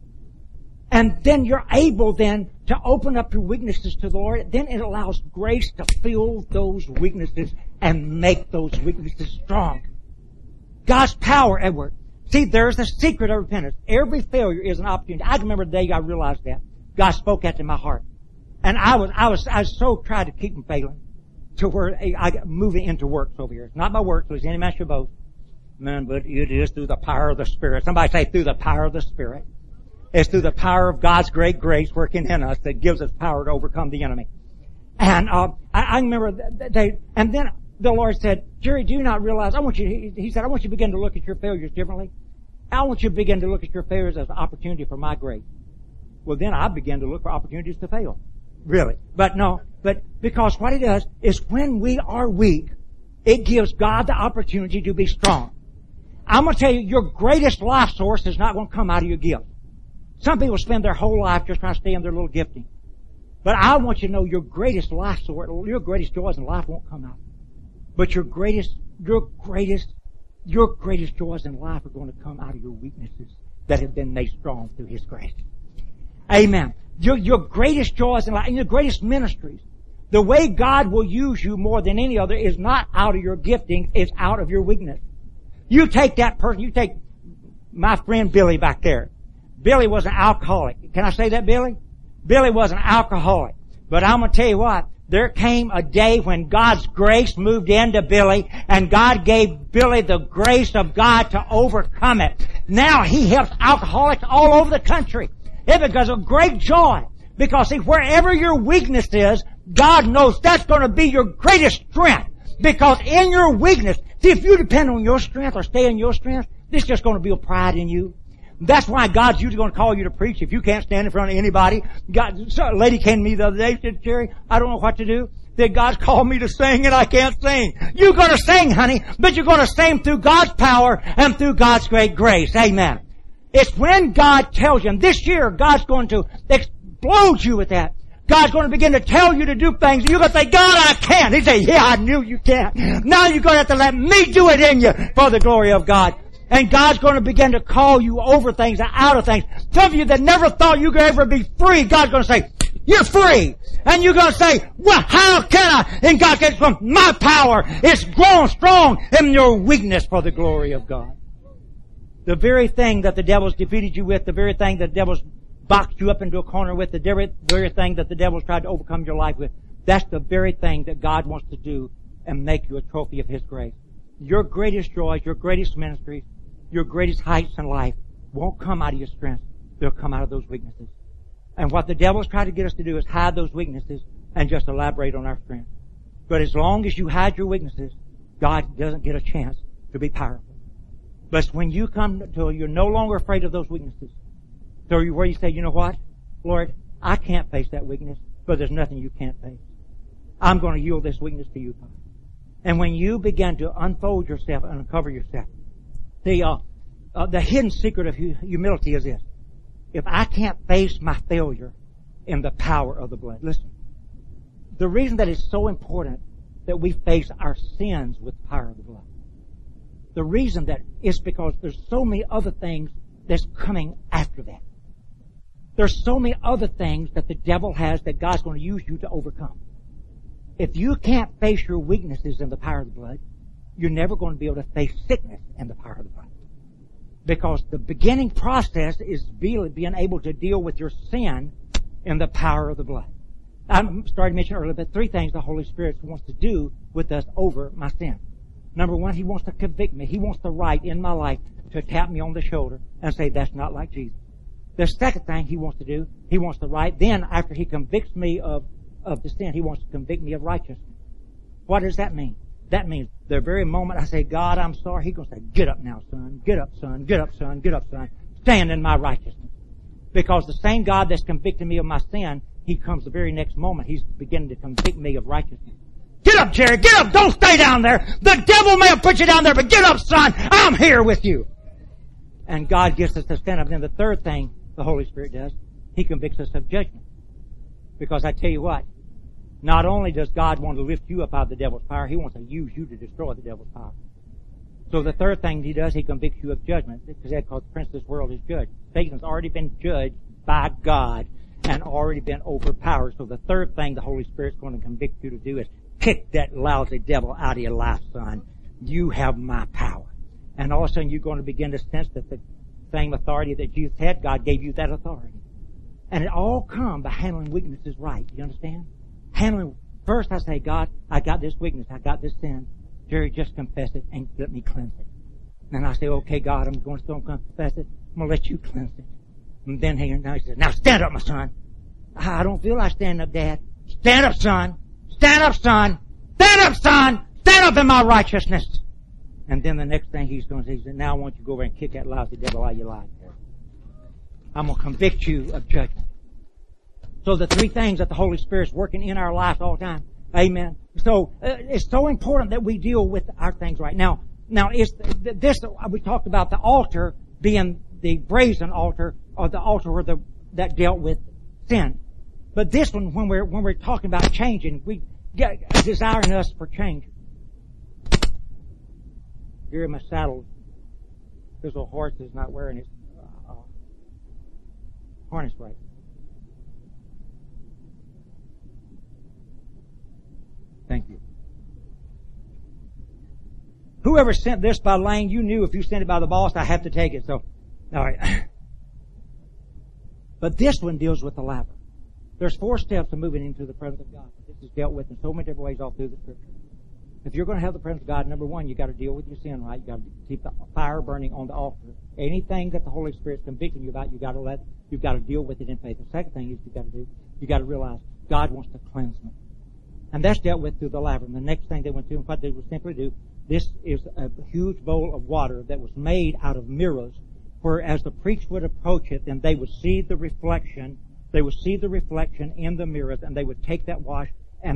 And then you're able then to open up your weaknesses to the Lord. Then it allows grace to fill those weaknesses and make those weaknesses strong. God's power at work. See, there's the secret of repentance. Every failure is an opportunity. I remember the day I realized that. God spoke that to my heart. And I was so trying to keep from failing, to where I got moving into works over here. It's not by works, it's any man should boast. Man, but it is through the power of the Spirit. Somebody say, through the power of the Spirit. It's through the power of God's great grace working in us that gives us power to overcome the enemy. And I remember and then the Lord said, Jerry, do you not realize, He said, I want you to begin to look at your failures differently. I want you to begin to look at your failures as an opportunity for my grace. Well, then I began to look for opportunities to fail. really. But because what it does is when we are weak, it gives God the opportunity to be strong. I'm going to tell you, your greatest life source is not going to come out of your gift. Some people spend their whole life just trying to stay in their little gifting. But I want you to know your greatest life source, your greatest joys in life won't come out. But your greatest joys in life are going to come out of your weaknesses that have been made strong through His grace. Amen. Your greatest joys in life, and your greatest ministries, the way God will use you more than any other is not out of your gifting, it's out of your weakness. You take that person, you take my friend Billy back there. Billy was an alcoholic. Can I say that, Billy? Billy was an alcoholic. But I'm going to tell you what, there came a day when God's grace moved into Billy, and God gave Billy the grace of God to overcome it. Now he helps alcoholics all over the country. It's because of great joy. Because see, wherever your weakness is, God knows that's going to be your greatest strength. Because in your weakness, see, if you depend on your strength or stay in your strength, this is just going to build pride in you. That's why God's usually going to call you to preach if you can't stand in front of anybody. A lady came to me the other day and said, Jerry, I don't know what to do. That God's called me to sing and I can't sing. You're going to sing, honey, but you're going to sing through God's power and through God's great grace. Amen. It's when God tells you, and this year God's going to explode you with that. God's going to begin to tell you to do things, and you're going to say, God, I can't. He say, yeah, I knew you can't. Now you're going to have to let me do it in you for the glory of God. And God's going to begin to call you over things and out of things. Some of you that never thought you could ever be free, God's going to say, you're free. And you're going to say, well, how can I? And God says, from my power, it's grown strong in your weakness for the glory of God. The very thing that the devil's defeated you with, the very thing that the devil's boxed you up into a corner with, the very thing that the devil's tried to overcome your life with, that's the very thing that God wants to do and make you a trophy of His grace. Your greatest joys, your greatest ministries, your greatest heights in life won't come out of your strength. They'll come out of those weaknesses. And what the devil's trying to get us to do is hide those weaknesses and just elaborate on our strength. But as long as you hide your weaknesses, God doesn't get a chance to be powerful. But when you come to, you're no longer afraid of those weaknesses. So where you say, you know what, Lord, I can't face that weakness, but there's nothing you can't face. I'm going to yield this weakness to you, God. And when you begin to unfold yourself and uncover yourself, the hidden secret of humility is this. If I can't face my failure in the power of the blood, listen, the reason that it's so important that we face our sins with the power of the blood, the reason that is because there's so many other things that's coming after that. There's so many other things that the devil has that God's going to use you to overcome. If you can't face your weaknesses in the power of the blood, you're never going to be able to face sickness in the power of the blood. Because the beginning process is being able to deal with your sin in the power of the blood. I started to mention earlier, but 3 things the Holy Spirit wants to do with us over my sin. Number 1, He wants to convict me. He wants the right in my life to tap me on the shoulder and say, that's not like Jesus. The second thing He wants to do, He wants the right. Then, after He convicts me of the sin, He wants to convict me of righteousness. What does that mean? That means the very moment I say, God, I'm sorry, He's going to say, get up now, son. Get up, son. Get up, son. Get up, son. Stand in my righteousness. Because the same God that's convicting me of my sin, He comes the very next moment, He's beginning to convict me of righteousness. Get up, Jerry. Get up. Don't stay down there. The devil may have put you down there, but get up, son. I'm here with you. And God gets us to stand up. And then the third thing the Holy Spirit does, He convicts us of judgment. Because I tell you what, not only does God want to lift you up out of the devil's power, He wants to use you to destroy the devil's power. So the third thing He does, He convicts you of judgment, because that's called the prince of this world is judged. Satan's already been judged by God and already been overpowered. So the third thing the Holy Spirit's going to convict you to do is kick that lousy devil out of your life, son. You have my power. And all of a sudden you're going to begin to sense that the same authority that Jesus had, God gave you that authority. And it all comes by handling weaknesses right. You understand? First I say, God, I got this weakness. I got this sin. Jerry, just confess it and let me cleanse it. And I say, okay, God, I'm going to confess it. I'm going to let you cleanse it. And then He says, now stand up, my son. I don't feel like standing up, Dad. Stand up, son. Stand up, son. Stand up, son. Stand up in my righteousness. And then the next thing He's going to say, He said, now I want you to go over and kick that lousy devil out of your life. I'm going to convict you of judgment. So the three things that the Holy Spirit's working in our life all the time. Amen. So it's so important that we deal with our things right now. Now, we talked about the altar being the brazen altar, or the altar that dealt with sin. But this one, when we're talking about changing, we get desiring us for change. Here in my saddle, this little horse is not wearing his harness right. Thank you. Whoever sent this by Lane, you knew if you sent it by the boss, I have to take it. So, all right. But this one deals with the laver. There's 4 steps of moving into the presence of God. This is dealt with in so many different ways all through the Scripture. If you're going to have the presence of God, number one, you've got to deal with your sin right. You've got to keep the fire burning on the altar. Anything that the Holy Spirit's convicting you about, you've got to deal with it in faith. The second thing you've got to realize God wants to cleanse me. And that's dealt with through the laver. And the next thing they went through, and what they would simply do, this is a huge bowl of water that was made out of mirrors, where as the priest would approach it, then they would see the reflection. They would see the reflection in the mirrors, and they would take that water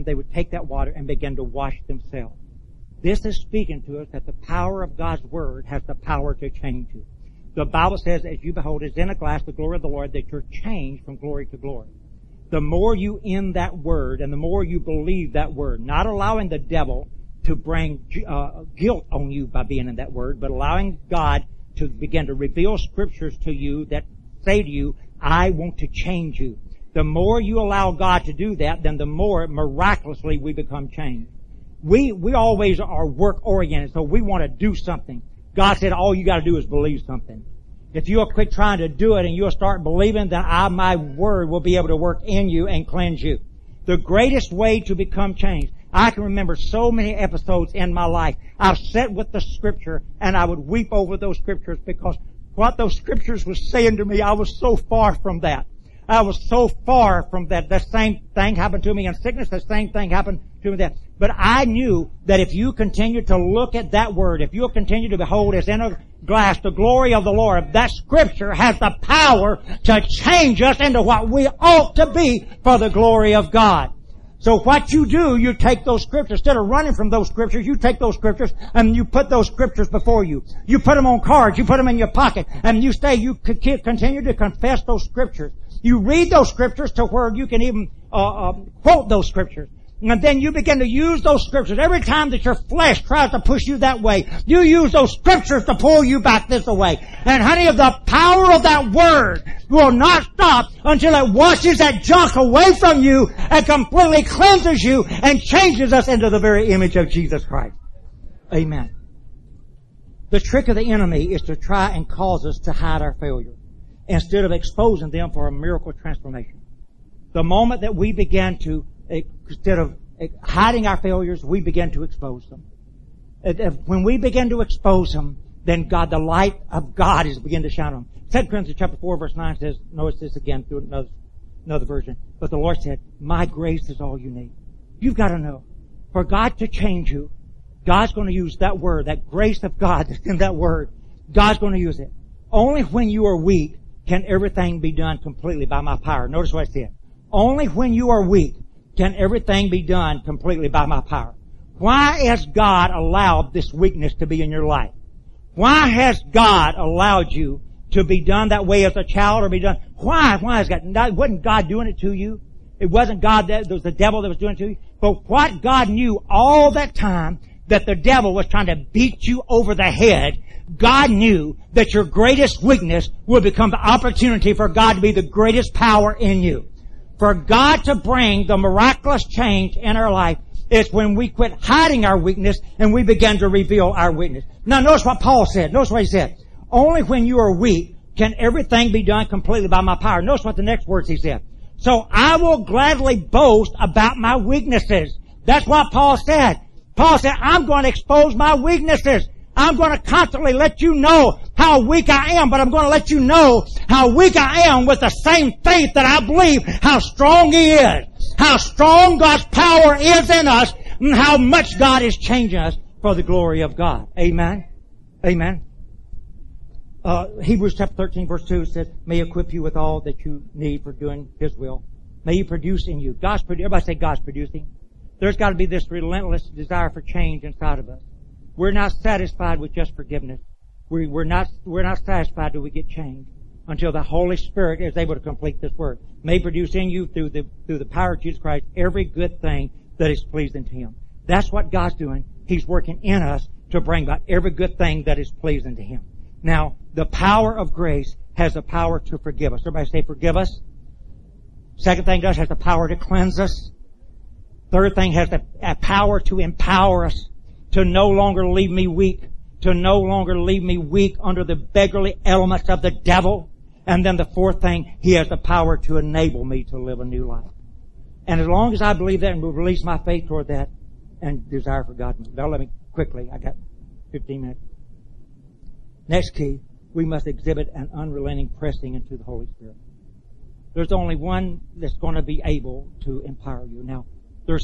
and begin to wash themselves. This is speaking to us that the power of God's Word has the power to change you. The Bible says, as you behold as in a glass the glory of the Lord, that you're changed from glory to glory. The more you in that Word, and the more you believe that Word, not allowing the devil to bring guilt on you by being in that Word, but allowing God to begin to reveal Scriptures to you that say to you, I want to change you. The more you allow God to do that, then the more miraculously we become changed. We always are work-oriented, so we want to do something. God said all you got to do is believe something. If you'll quit trying to do it and you'll start believing, then my Word will be able to work in you and cleanse you. The greatest way to become changed. I can remember so many episodes in my life. I've sat with the Scripture and I would weep over those Scriptures because what those Scriptures were saying to me, I was so far from that. I was so far from that. The same thing happened to me in sickness. The same thing happened to me then. But I knew that if you continue to look at that Word, if you'll continue to behold as in a glass the glory of the Lord, that Scripture has the power to change us into what we ought to be for the glory of God. So what you do, you take those Scriptures. Instead of running from those Scriptures, you take those Scriptures and you put those Scriptures before you. You put them on cards. You put them in your pocket. And you continue to confess those Scriptures. You read those Scriptures to where you can even quote those Scriptures. And then you begin to use those Scriptures. Every time that your flesh tries to push you that way, you use those Scriptures to pull you back this way. And honey, the power of that Word will not stop until it washes that junk away from you and completely cleanses you and changes us into the very image of Jesus Christ. Amen. The trick of the enemy is to try and cause us to hide our failure instead of exposing them for a miracle transformation. The moment that we begin to, instead of hiding our failures, we begin to expose them. When we begin to expose them, then the light of God is beginning to shine on them. 2 Corinthians chapter 4 verse 9 says, notice this again through another version, but the Lord said, my grace is all you need. You've got to know, for God to change you, God's going to use that Word, that grace of God that's in that Word. God's going to use it. Only when you are weak can everything be done completely by my power. Notice what I said. Only when you are weak can everything be done completely by my power. Why has God allowed this weakness to be in your life? Why has God allowed you to be done that way as a child or be done? Why has God? Wasn't God doing it to you? It wasn't God it was the devil that was doing it to you. But what God knew all that time that the devil was trying to beat you over the head, God knew that your greatest weakness would become the opportunity for God to be the greatest power in you. For God to bring the miraculous change in our life is when we quit hiding our weakness and we begin to reveal our weakness. Now notice what Paul said. Notice what he said. Only when you are weak can everything be done completely by my power. Notice what the next words he said. So I will gladly boast about my weaknesses. That's what Paul said. Paul said, I'm going to expose my weaknesses. I'm going to constantly let you know how weak I am, but I'm going to let you know how weak I am with the same faith that I believe how strong He is, how strong God's power is in us, and how much God is changing us for the glory of God. Amen. Amen. Hebrews chapter 13 verse 2 says, may equip you with all that you need for doing His will. May He produce in you. Everybody say God's producing. There's got to be this relentless desire for change inside of us. We're not satisfied with just forgiveness. We're not satisfied till we get changed, until the Holy Spirit is able to complete this work. May produce in you through the power of Jesus Christ every good thing that is pleasing to Him. That's what God's doing. He's working in us to bring about every good thing that is pleasing to Him. Now, the power of grace has the power to forgive us. Everybody say forgive us. Second thing does has the power to cleanse us. Third thing has the power to empower us, to no longer leave me weak, to no longer leave me weak under the beggarly elements of the devil. And then the fourth thing, He has the power to enable me to live a new life. And as long as I believe that and will release my faith toward that and desire for God. Now let me quickly, I got 15 minutes. Next key, we must exhibit an unrelenting pressing into the Holy Spirit. There's only one that's going to be able to empower you. Now, there's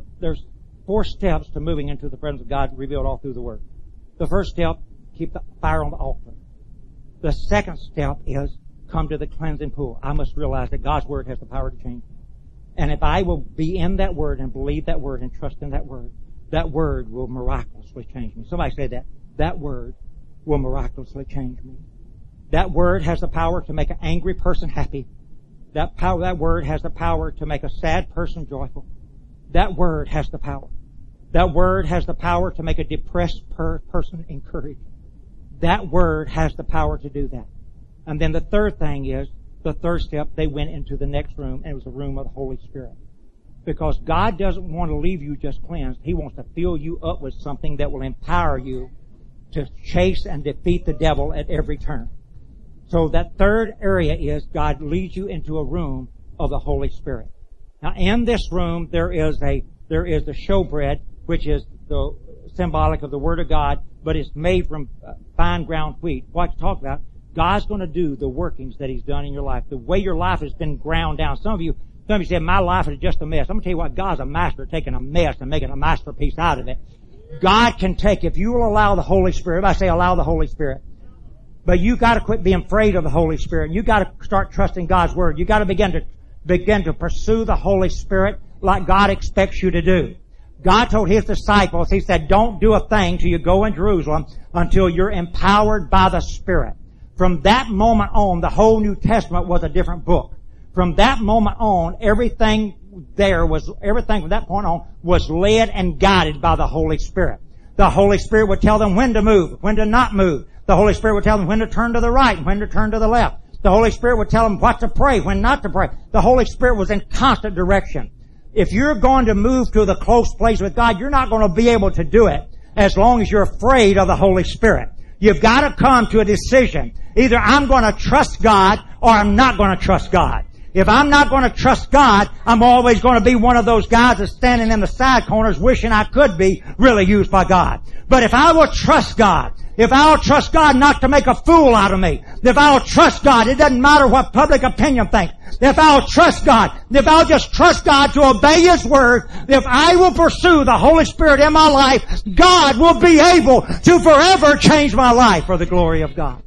4 steps to moving into the presence of God revealed all through the Word. The first step, keep the fire on the altar. The second step is come to the cleansing pool. I must realize that God's Word has the power to change me. And if I will be in that Word and believe that Word and trust in that Word will miraculously change me. Somebody say that. That Word will miraculously change me. That Word has the power to make an angry person happy. That Word has the power to make a sad person joyful. That Word has the power. That Word has the power to make a depressed person encouraged. That Word has the power to do that. And then the third thing is, the third step, they went into the next room, and it was the room of the Holy Spirit. Because God doesn't want to leave you just cleansed. He wants to fill you up with something that will empower you to chase and defeat the devil at every turn. So that third area is God leads you into a room of the Holy Spirit. Now in this room there is the showbread, which is the symbolic of the Word of God, but it's made from fine ground wheat. What you talk about, God's going to do the workings that He's done in your life. The way your life has been ground down. Some of you say, my life is just a mess. I'm going to tell you what, God's a master at taking a mess and making a masterpiece out of it. God can take, if you will allow the Holy Spirit, I say allow the Holy Spirit. But you got to quit being afraid of the Holy Spirit. You got to start trusting God's Word. You got to begin to pursue the Holy Spirit like God expects you to do. God told His disciples, He said, don't do a thing till you go in Jerusalem until you're empowered by the Spirit. From that moment on, the whole New Testament was a different book. From that moment on, everything from that point on was led and guided by the Holy Spirit. The Holy Spirit would tell them when to move, when to not move. The Holy Spirit would tell them when to turn to the right and when to turn to the left. The Holy Spirit would tell them what to pray, when not to pray. The Holy Spirit was in constant direction. If you're going to move to the close place with God, you're not going to be able to do it as long as you're afraid of the Holy Spirit. You've got to come to a decision. Either I'm going to trust God or I'm not going to trust God. If I'm not going to trust God, I'm always going to be one of those guys that's standing in the side corners wishing I could be really used by God. But if I will trust God, if I'll trust God not to make a fool out of me, if I'll trust God, it doesn't matter what public opinion thinks. If I'll trust God, if I'll just trust God to obey His Word, if I will pursue the Holy Spirit in my life, God will be able to forever change my life for the glory of God.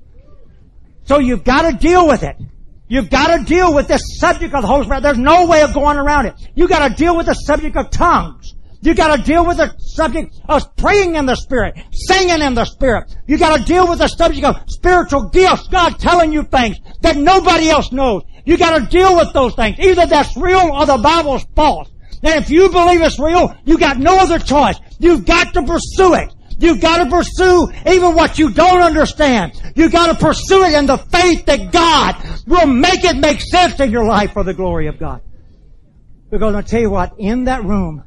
So you've got to deal with it. You've got to deal with this subject of the Holy Spirit. There's no way of going around it. You've got to deal with the subject of tongues. You've got to deal with the subject of praying in the Spirit, singing in the Spirit. You've got to deal with the subject of spiritual gifts, God telling you things that nobody else knows. You've got to deal with those things. Either that's real or the Bible's false. And if you believe it's real, you've got no other choice. You've got to pursue it. You've got to pursue even what you don't understand. You've got to pursue it in the faith that God will make it make sense in your life for the glory of God. Because I'll tell you what, in that room,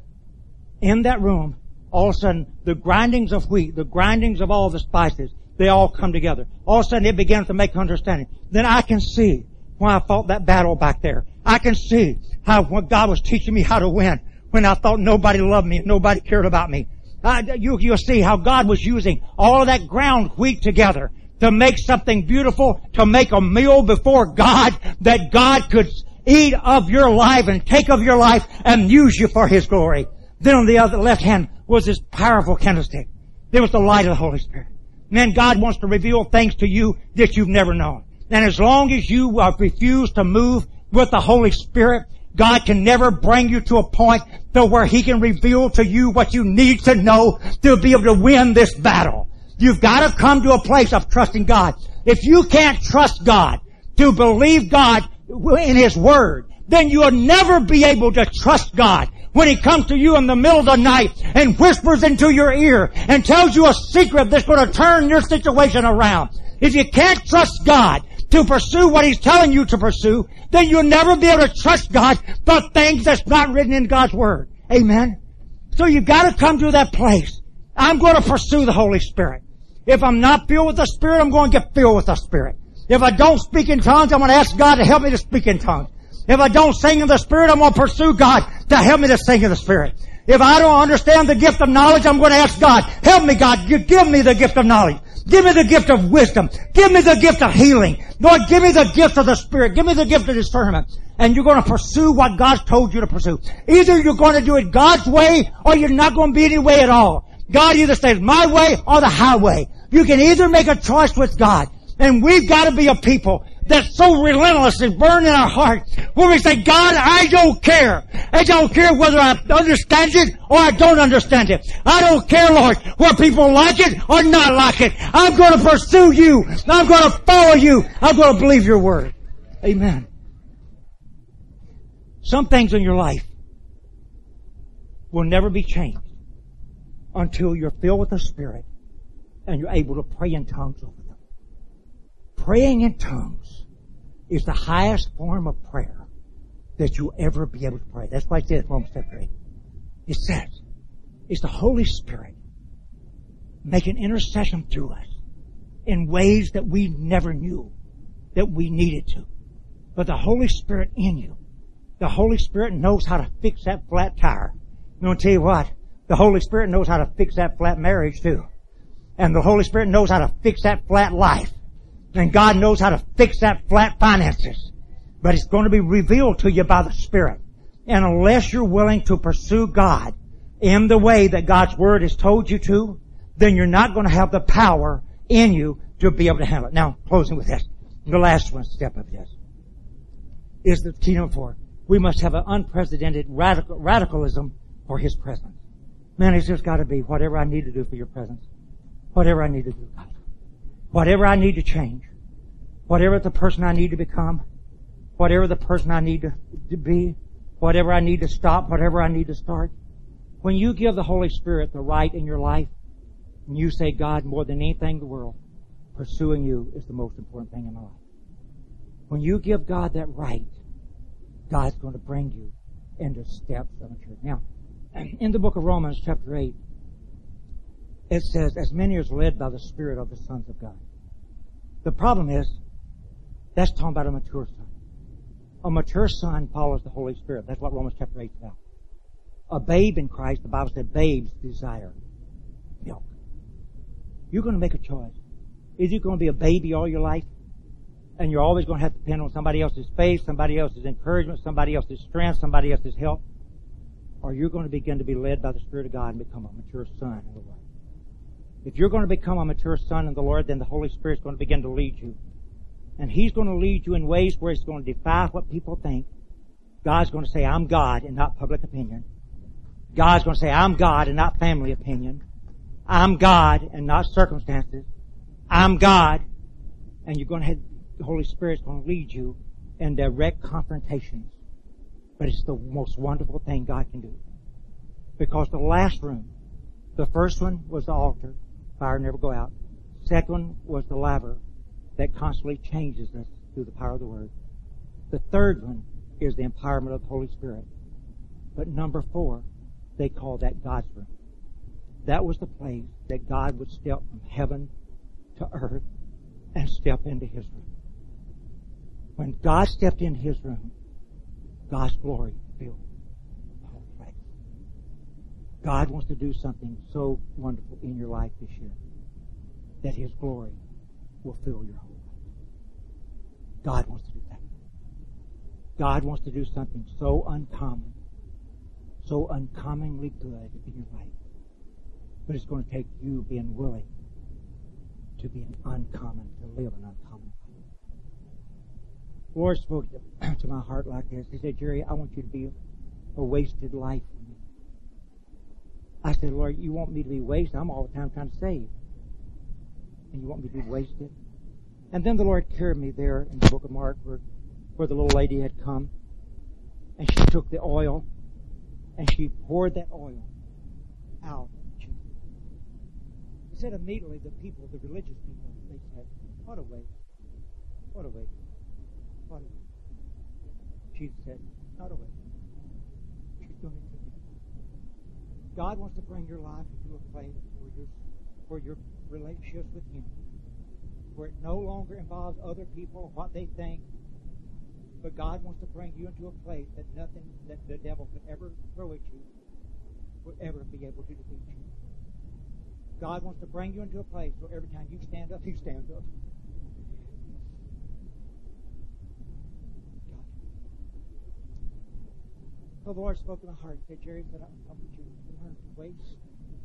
all of a sudden, the grindings of wheat, the grindings of all the spices, they all come together. All of a sudden, it begins to make understanding. Then I can see why I fought that battle back there. I can see how God was teaching me how to win when I thought nobody loved me, nobody cared about me. You'll see how God was using all of that ground wheat together to make something beautiful, to make a meal before God that God could eat of your life and take of your life and use you for His glory. Then on the other left hand was this powerful candlestick. There was the light of the Holy Spirit. Man, God wants to reveal things to you that you've never known. And as long as you refuse to move with the Holy Spirit, God can never bring you to a point to where He can reveal to you what you need to know to be able to win this battle. You've got to come to a place of trusting God. If you can't trust God to believe God in His Word, then you'll never be able to trust God when He comes to you in the middle of the night and whispers into your ear and tells you a secret that's going to turn your situation around. If you can't trust God to pursue what He's telling you to pursue, then you'll never be able to trust God for things that's not written in God's Word. Amen? So you've got to come to that place. I'm going to pursue the Holy Spirit. If I'm not filled with the Spirit, I'm going to get filled with the Spirit. If I don't speak in tongues, I'm going to ask God to help me to speak in tongues. If I don't sing in the Spirit, I'm going to pursue God to help me to sing in the Spirit. If I don't understand the gift of knowledge, I'm going to ask God, help me God, you give me the gift of knowledge. Give me the gift of wisdom. Give me the gift of healing. Lord, give me the gift of the Spirit. Give me the gift of discernment. And you're going to pursue what God's told you to pursue. Either you're going to do it God's way or you're not going to be any way at all. God either says my way or the highway. You can either make a choice with God. And we've got to be a people that's so relentless and burned in our heart where we say, God, I don't care. I don't care whether I understand it or I don't understand it. I don't care, Lord, whether people like it or not like it. I'm going to pursue you. I'm going to follow you. I'm going to believe your word. Amen. Some things in your life will never be changed until you're filled with the Spirit and you're able to pray in tongues over them. Praying in tongues is the highest form of prayer that you'll ever be able to pray. That's why it says, Romans chapter 8. It says, it's the Holy Spirit making intercession through us in ways that we never knew that we needed to. But the Holy Spirit in you, the Holy Spirit knows how to fix that flat tire. I'm going to tell you what, the Holy Spirit knows how to fix that flat marriage too. And the Holy Spirit knows how to fix that flat life. And God knows how to fix that flat finances. But it's going to be revealed to you by the Spirit. And unless you're willing to pursue God in the way that God's Word has told you to, then you're not going to have the power in you to be able to handle it. Now, closing with this. The last one step of this is the key number 4. We must have an unprecedented radicalism for His presence. Man, it's just got to be whatever I need to do for your presence. Whatever I need to do, God. Whatever I need to change. Whatever the person I need to become. Whatever the person I need to be. Whatever I need to stop. Whatever I need to start. When you give the Holy Spirit the right in your life, and you say, God, more than anything in the world, pursuing you is the most important thing in my life. When you give God that right, God's going to bring you into steps of maturity. Now, in the book of Romans, chapter 8, it says, as many as led by the Spirit of the sons of God. The problem is, that's talking about a mature son. A mature son follows the Holy Spirit. That's what Romans chapter 8 is about. A babe in Christ, the Bible said, babes desire milk. You're going to make a choice. Is you going to be a baby all your life? And you're always going to have to depend on somebody else's faith, somebody else's encouragement, somebody else's strength, somebody else's help? Or you're going to begin to be led by the Spirit of God and become a mature son in the Lord. If you're going to become a mature son in the Lord, then the Holy Spirit's going to begin to lead you. And He's going to lead you in ways where He's going to defy what people think. God's going to say, I'm God and not public opinion. God's going to say, I'm God and not family opinion. I'm God and not circumstances. I'm God. And you're going to have, the Holy Spirit's going to lead you in direct confrontations. But it's the most wonderful thing God can do. Because the last room, the first one was the altar. Fire never go out. Second one was the laver that constantly changes us through the power of the Word. The third one is the empowerment of the Holy Spirit. But number 4, they call that God's room. That was the place that God would step from heaven to earth and step into His room. When God stepped into His room, God's glory filled the whole place. God wants to do something so wonderful in your life this year that His glory will fill your whole life. God wants to do that. God wants to do something so uncommon, so uncommonly good in your life. But it's going to take you being willing to be an uncommon, to live an uncommon life. The Lord spoke to my heart like this. He said, Jerry, I want you to be a wasted life for me. I said, Lord, you want me to be wasted? I'm all the time trying to save. And you want me to be wasted? And then the Lord carried me there in the book of Mark where the little lady had come. And she took the oil and she poured that oil out. He said immediately the people, the religious people, they said, what a waste. What a waste. What a waste. Jesus said, not a waste. She's doing it to me. God wants to bring your life into a place where your relationships with Him, where it no longer involves other people or what they think, but God wants to bring you into a place that nothing that the devil could ever throw at you would ever be able to defeat you. God wants to bring you into a place where every time you stand up, He stands up. So the Lord spoke to my heart. He said, Jerry, I want you to learn to waste.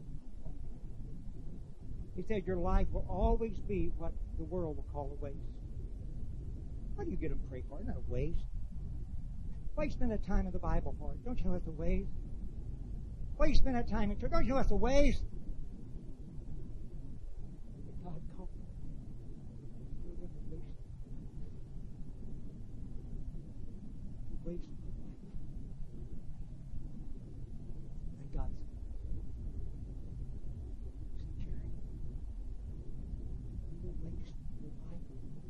He said, your life will always be what the world will call a waste. Why do you get them pray for? It's not a waste. Why you spend that time in the Bible for it? Don't you know it's a waste? Why you spend that time in church? Don't you know it's a waste? God called me. It was a waste. Waste. And God said, Jerry, you will waste your life.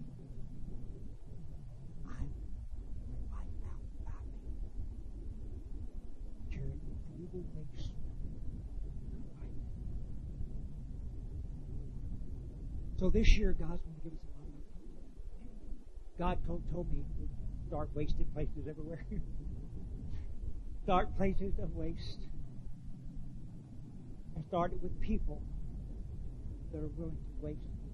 I'm your life out without me. Jerry, you will waste your life. So this year, God's going to give us a lot of hope. God told me to start wasting places everywhere. Start places of waste. And start it with people that are willing to waste this.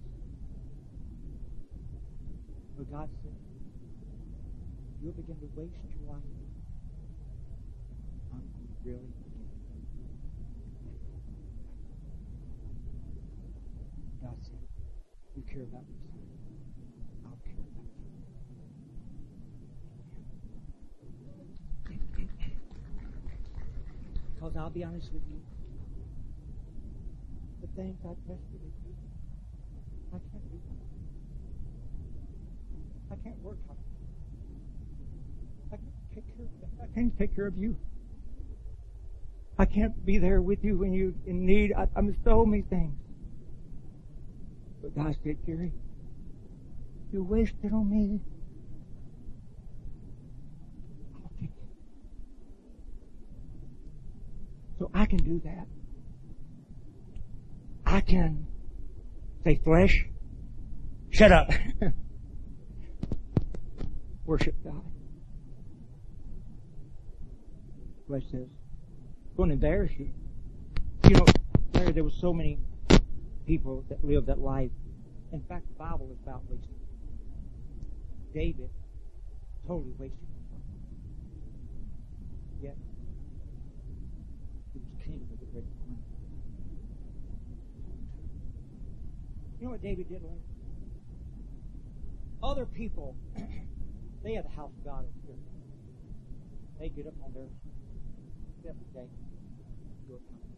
But God said, you'll begin to waste your life. I'm going to really begin. God said, you care about me, son. I'll care about you. Because I'll be honest with you, the things I tested with you, I can't do that. I can't work hard. I can't take care of that. I can't take care of you. I can't be there with you when you're in need. I'm so many things. But God said, Jerry, you wasted on me. I'll take it. So I can do that. I can say, flesh, shut up. Worship God. Flesh says, it's going to embarrass you. You know, there were so many people that lived that life. In fact, the Bible is about wasting. David totally wasted himself. Yet, he was king of the great army. You know what David did later? Other people, they had the house of God over here. They get up on their seventh day, do a company.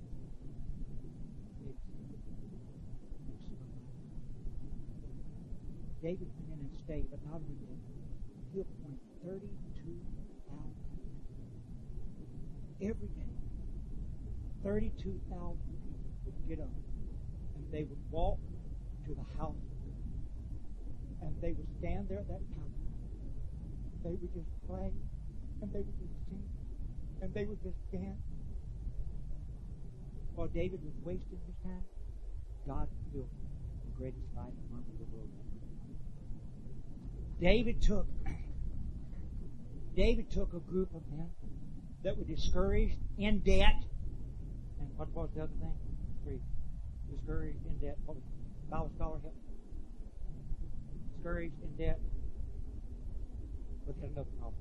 David went in and stayed, but not only did he appointed 32,000 every day. 32,000 people would get up and they would walk to the house of God. And they would stand there at that time. They would just pray, and they would just sing, and they would just dance. While David was wasting his time, God built the greatest life among the world. David took a group of men that were discouraged, in debt, and what was the other thing? Discouraged, in debt. What was it? Bible scholar help? Discouraged, in debt, but they had another problem.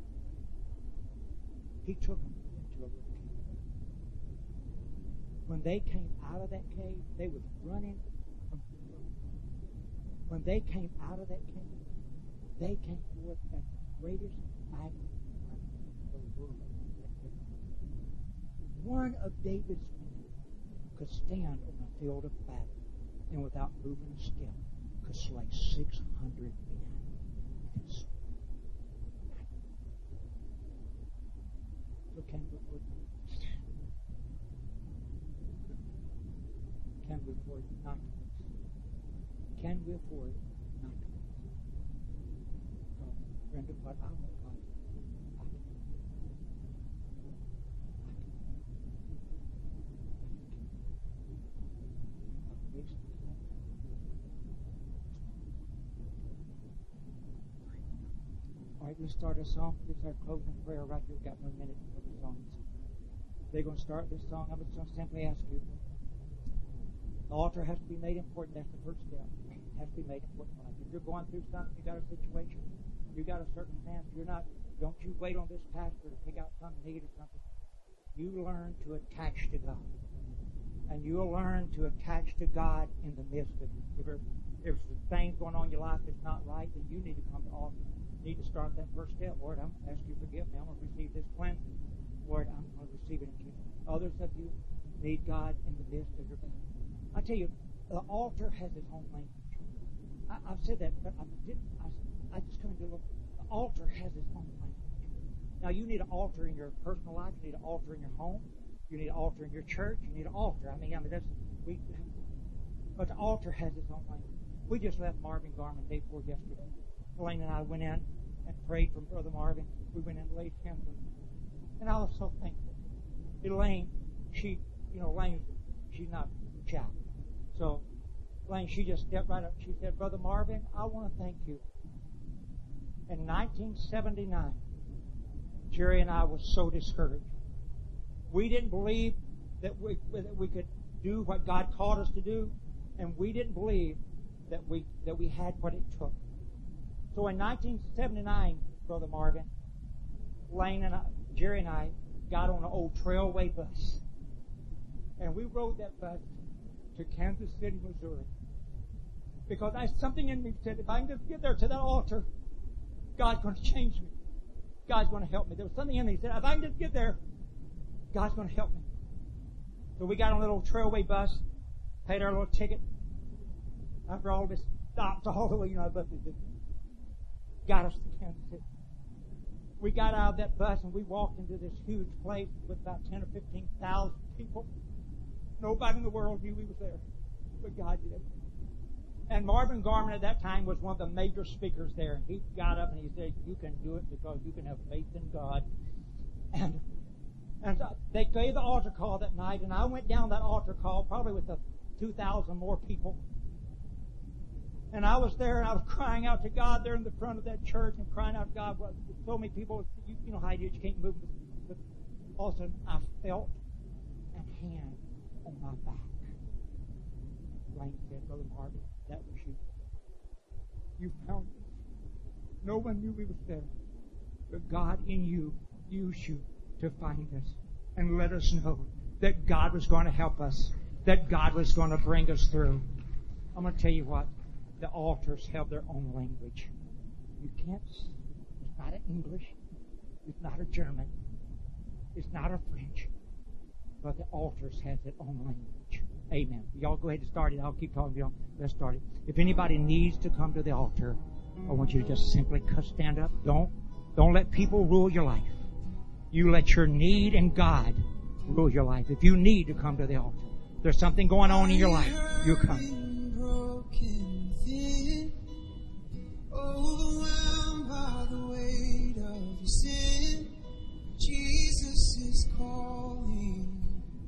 He took them into a little cave. When they came out of that cave, they was running from the world. When they came out of that cave, They came forth as the greatest battle the world had ever known. One of David's men could stand on a field of battle and without moving a step could slay 600 men with his sword. So can we afford not to miss? Can we afford not to miss? Because, friend of what I want God to do, I can. All right, let's start a song. This is our closing prayer right here. We've got 1 minute for the songs. They're going to start this song. I'm just going to simply ask you. The altar has to be made important. That's the first step. It has to be made important. If you're going through something, you got a situation, you got a circumstance, don't you wait on this pastor to pick out some need or something. You learn to attach to God. And you'll learn to attach to God in the midst of it. If things going on in your life that's not right, then you need to come to altar. You need to start that first step. Lord, I'm asking you to forgive me. I'm going to receive this cleansing. Lord, I'm going to receive it in Jesus. Others of you need God in the midst of your battle. I tell you, the altar has its own language. I've said that, but I just couldn't do it. The altar has its own language. Now, you need an altar in your personal life. You need an altar in your home. You need an altar in your church. You need an altar. But the altar has its own language. We just left Marvin Garman day before yesterday. Elaine and I went in and prayed for Brother Marvin. We went in and laid hands on him. And I was so thankful. Elaine, she's not shy. So, Elaine, she just stepped right up. She said, Brother Marvin, I want to thank you. In 1979, Jerry and I were so discouraged. We didn't believe that we could do what God called us to do, and we didn't believe that we had what it took. So in 1979, Brother Marvin, Jerry and I got on an old Trailway bus, and we rode that bus to Kansas City, Missouri. Because something in me said, if I can just get there to that altar, God's going to change me. God's going to help me. There was something in me that said, if I can just get there, God's going to help me. So we got on a little Trailway bus, paid our little ticket. After all this stops all the way, but it got us to Kansas City. We got out of that bus and we walked into this huge place with about 10 or 15,000 people. Nobody in the world knew we was there, but God did. And Marvin Garman at that time was one of the major speakers there. He got up and he said, you can do it because you can have faith in God. And they gave the altar call that night, and I went down that altar call probably with 2,000 more people. And I was there and I was crying out to God there in the front of that church and crying out to God. Well, so many people, you know how you can't move. But all of a sudden I felt a hand on my back. Blaine said, Brother Marvin, that was you. You found us. No one knew we was there. But God in you used you to find us and let us know that God was going to help us, that God was going to bring us through. I'm going to tell you what. The altars have their own language. You can't. It's not an English. It's not a German. It's not a French. But the altars have their own language. Amen. Y'all go ahead and start it. I'll keep talking to y'all. Let's start it. If anybody needs to come to the altar, I want you to just simply stand up. Don't let people rule your life. You let your need in God rule your life. If you need to come to the altar, there's something going on in your life, you come. Overwhelmed by the weight of your sin, Jesus is calling.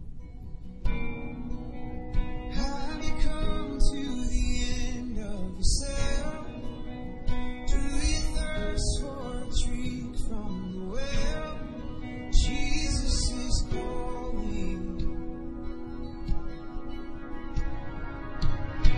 Have you come to the end of yourself? Do you thirst for a drink from the well? Jesus is calling.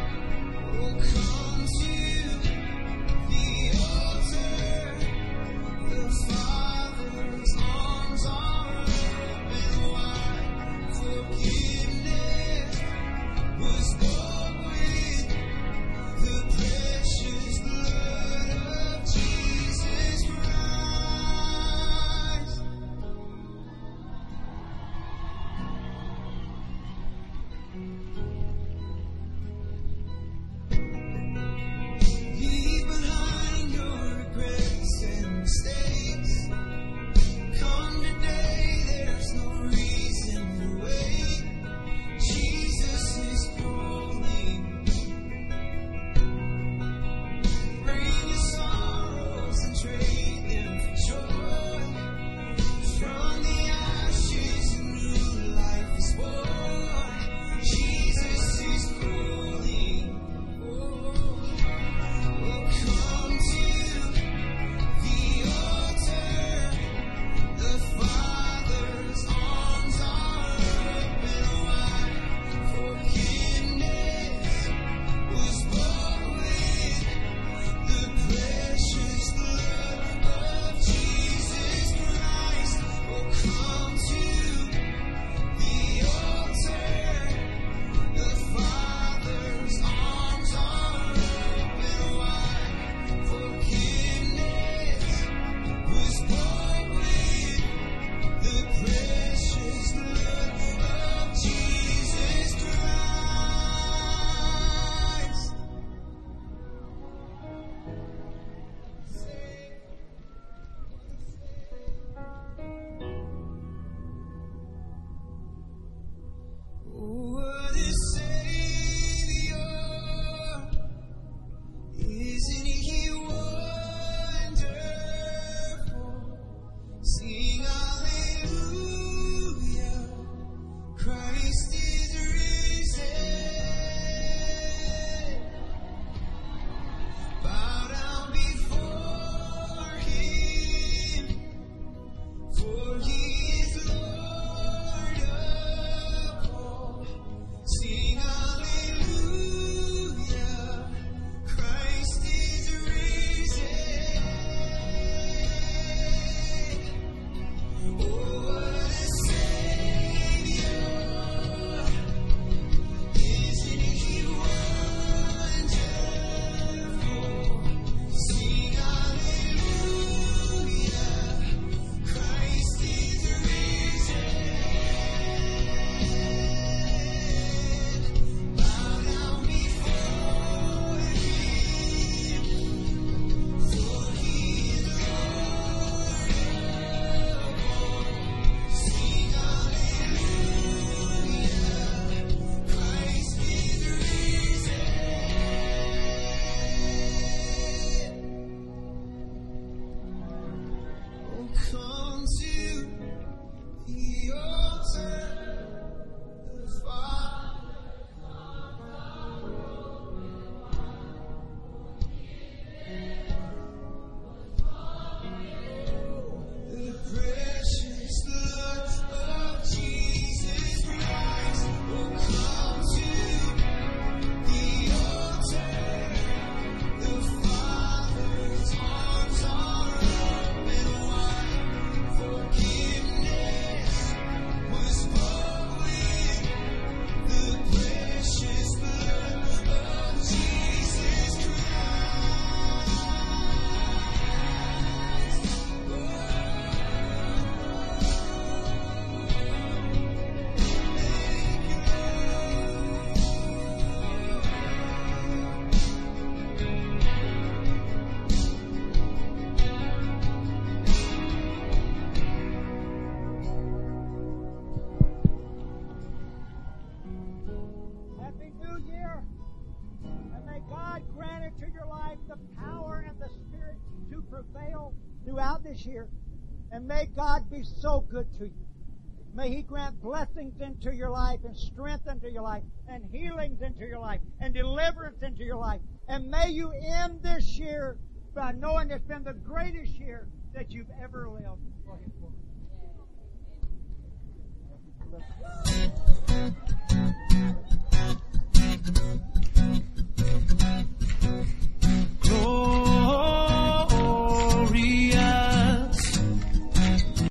year. And may God grant into your life the power and the Spirit to prevail throughout this year. And may God be so good to you. May He grant blessings into your life and strength into your life and healings into your life and deliverance into your life. And may you end this year by knowing it's been the greatest year that you've ever lived for His glory.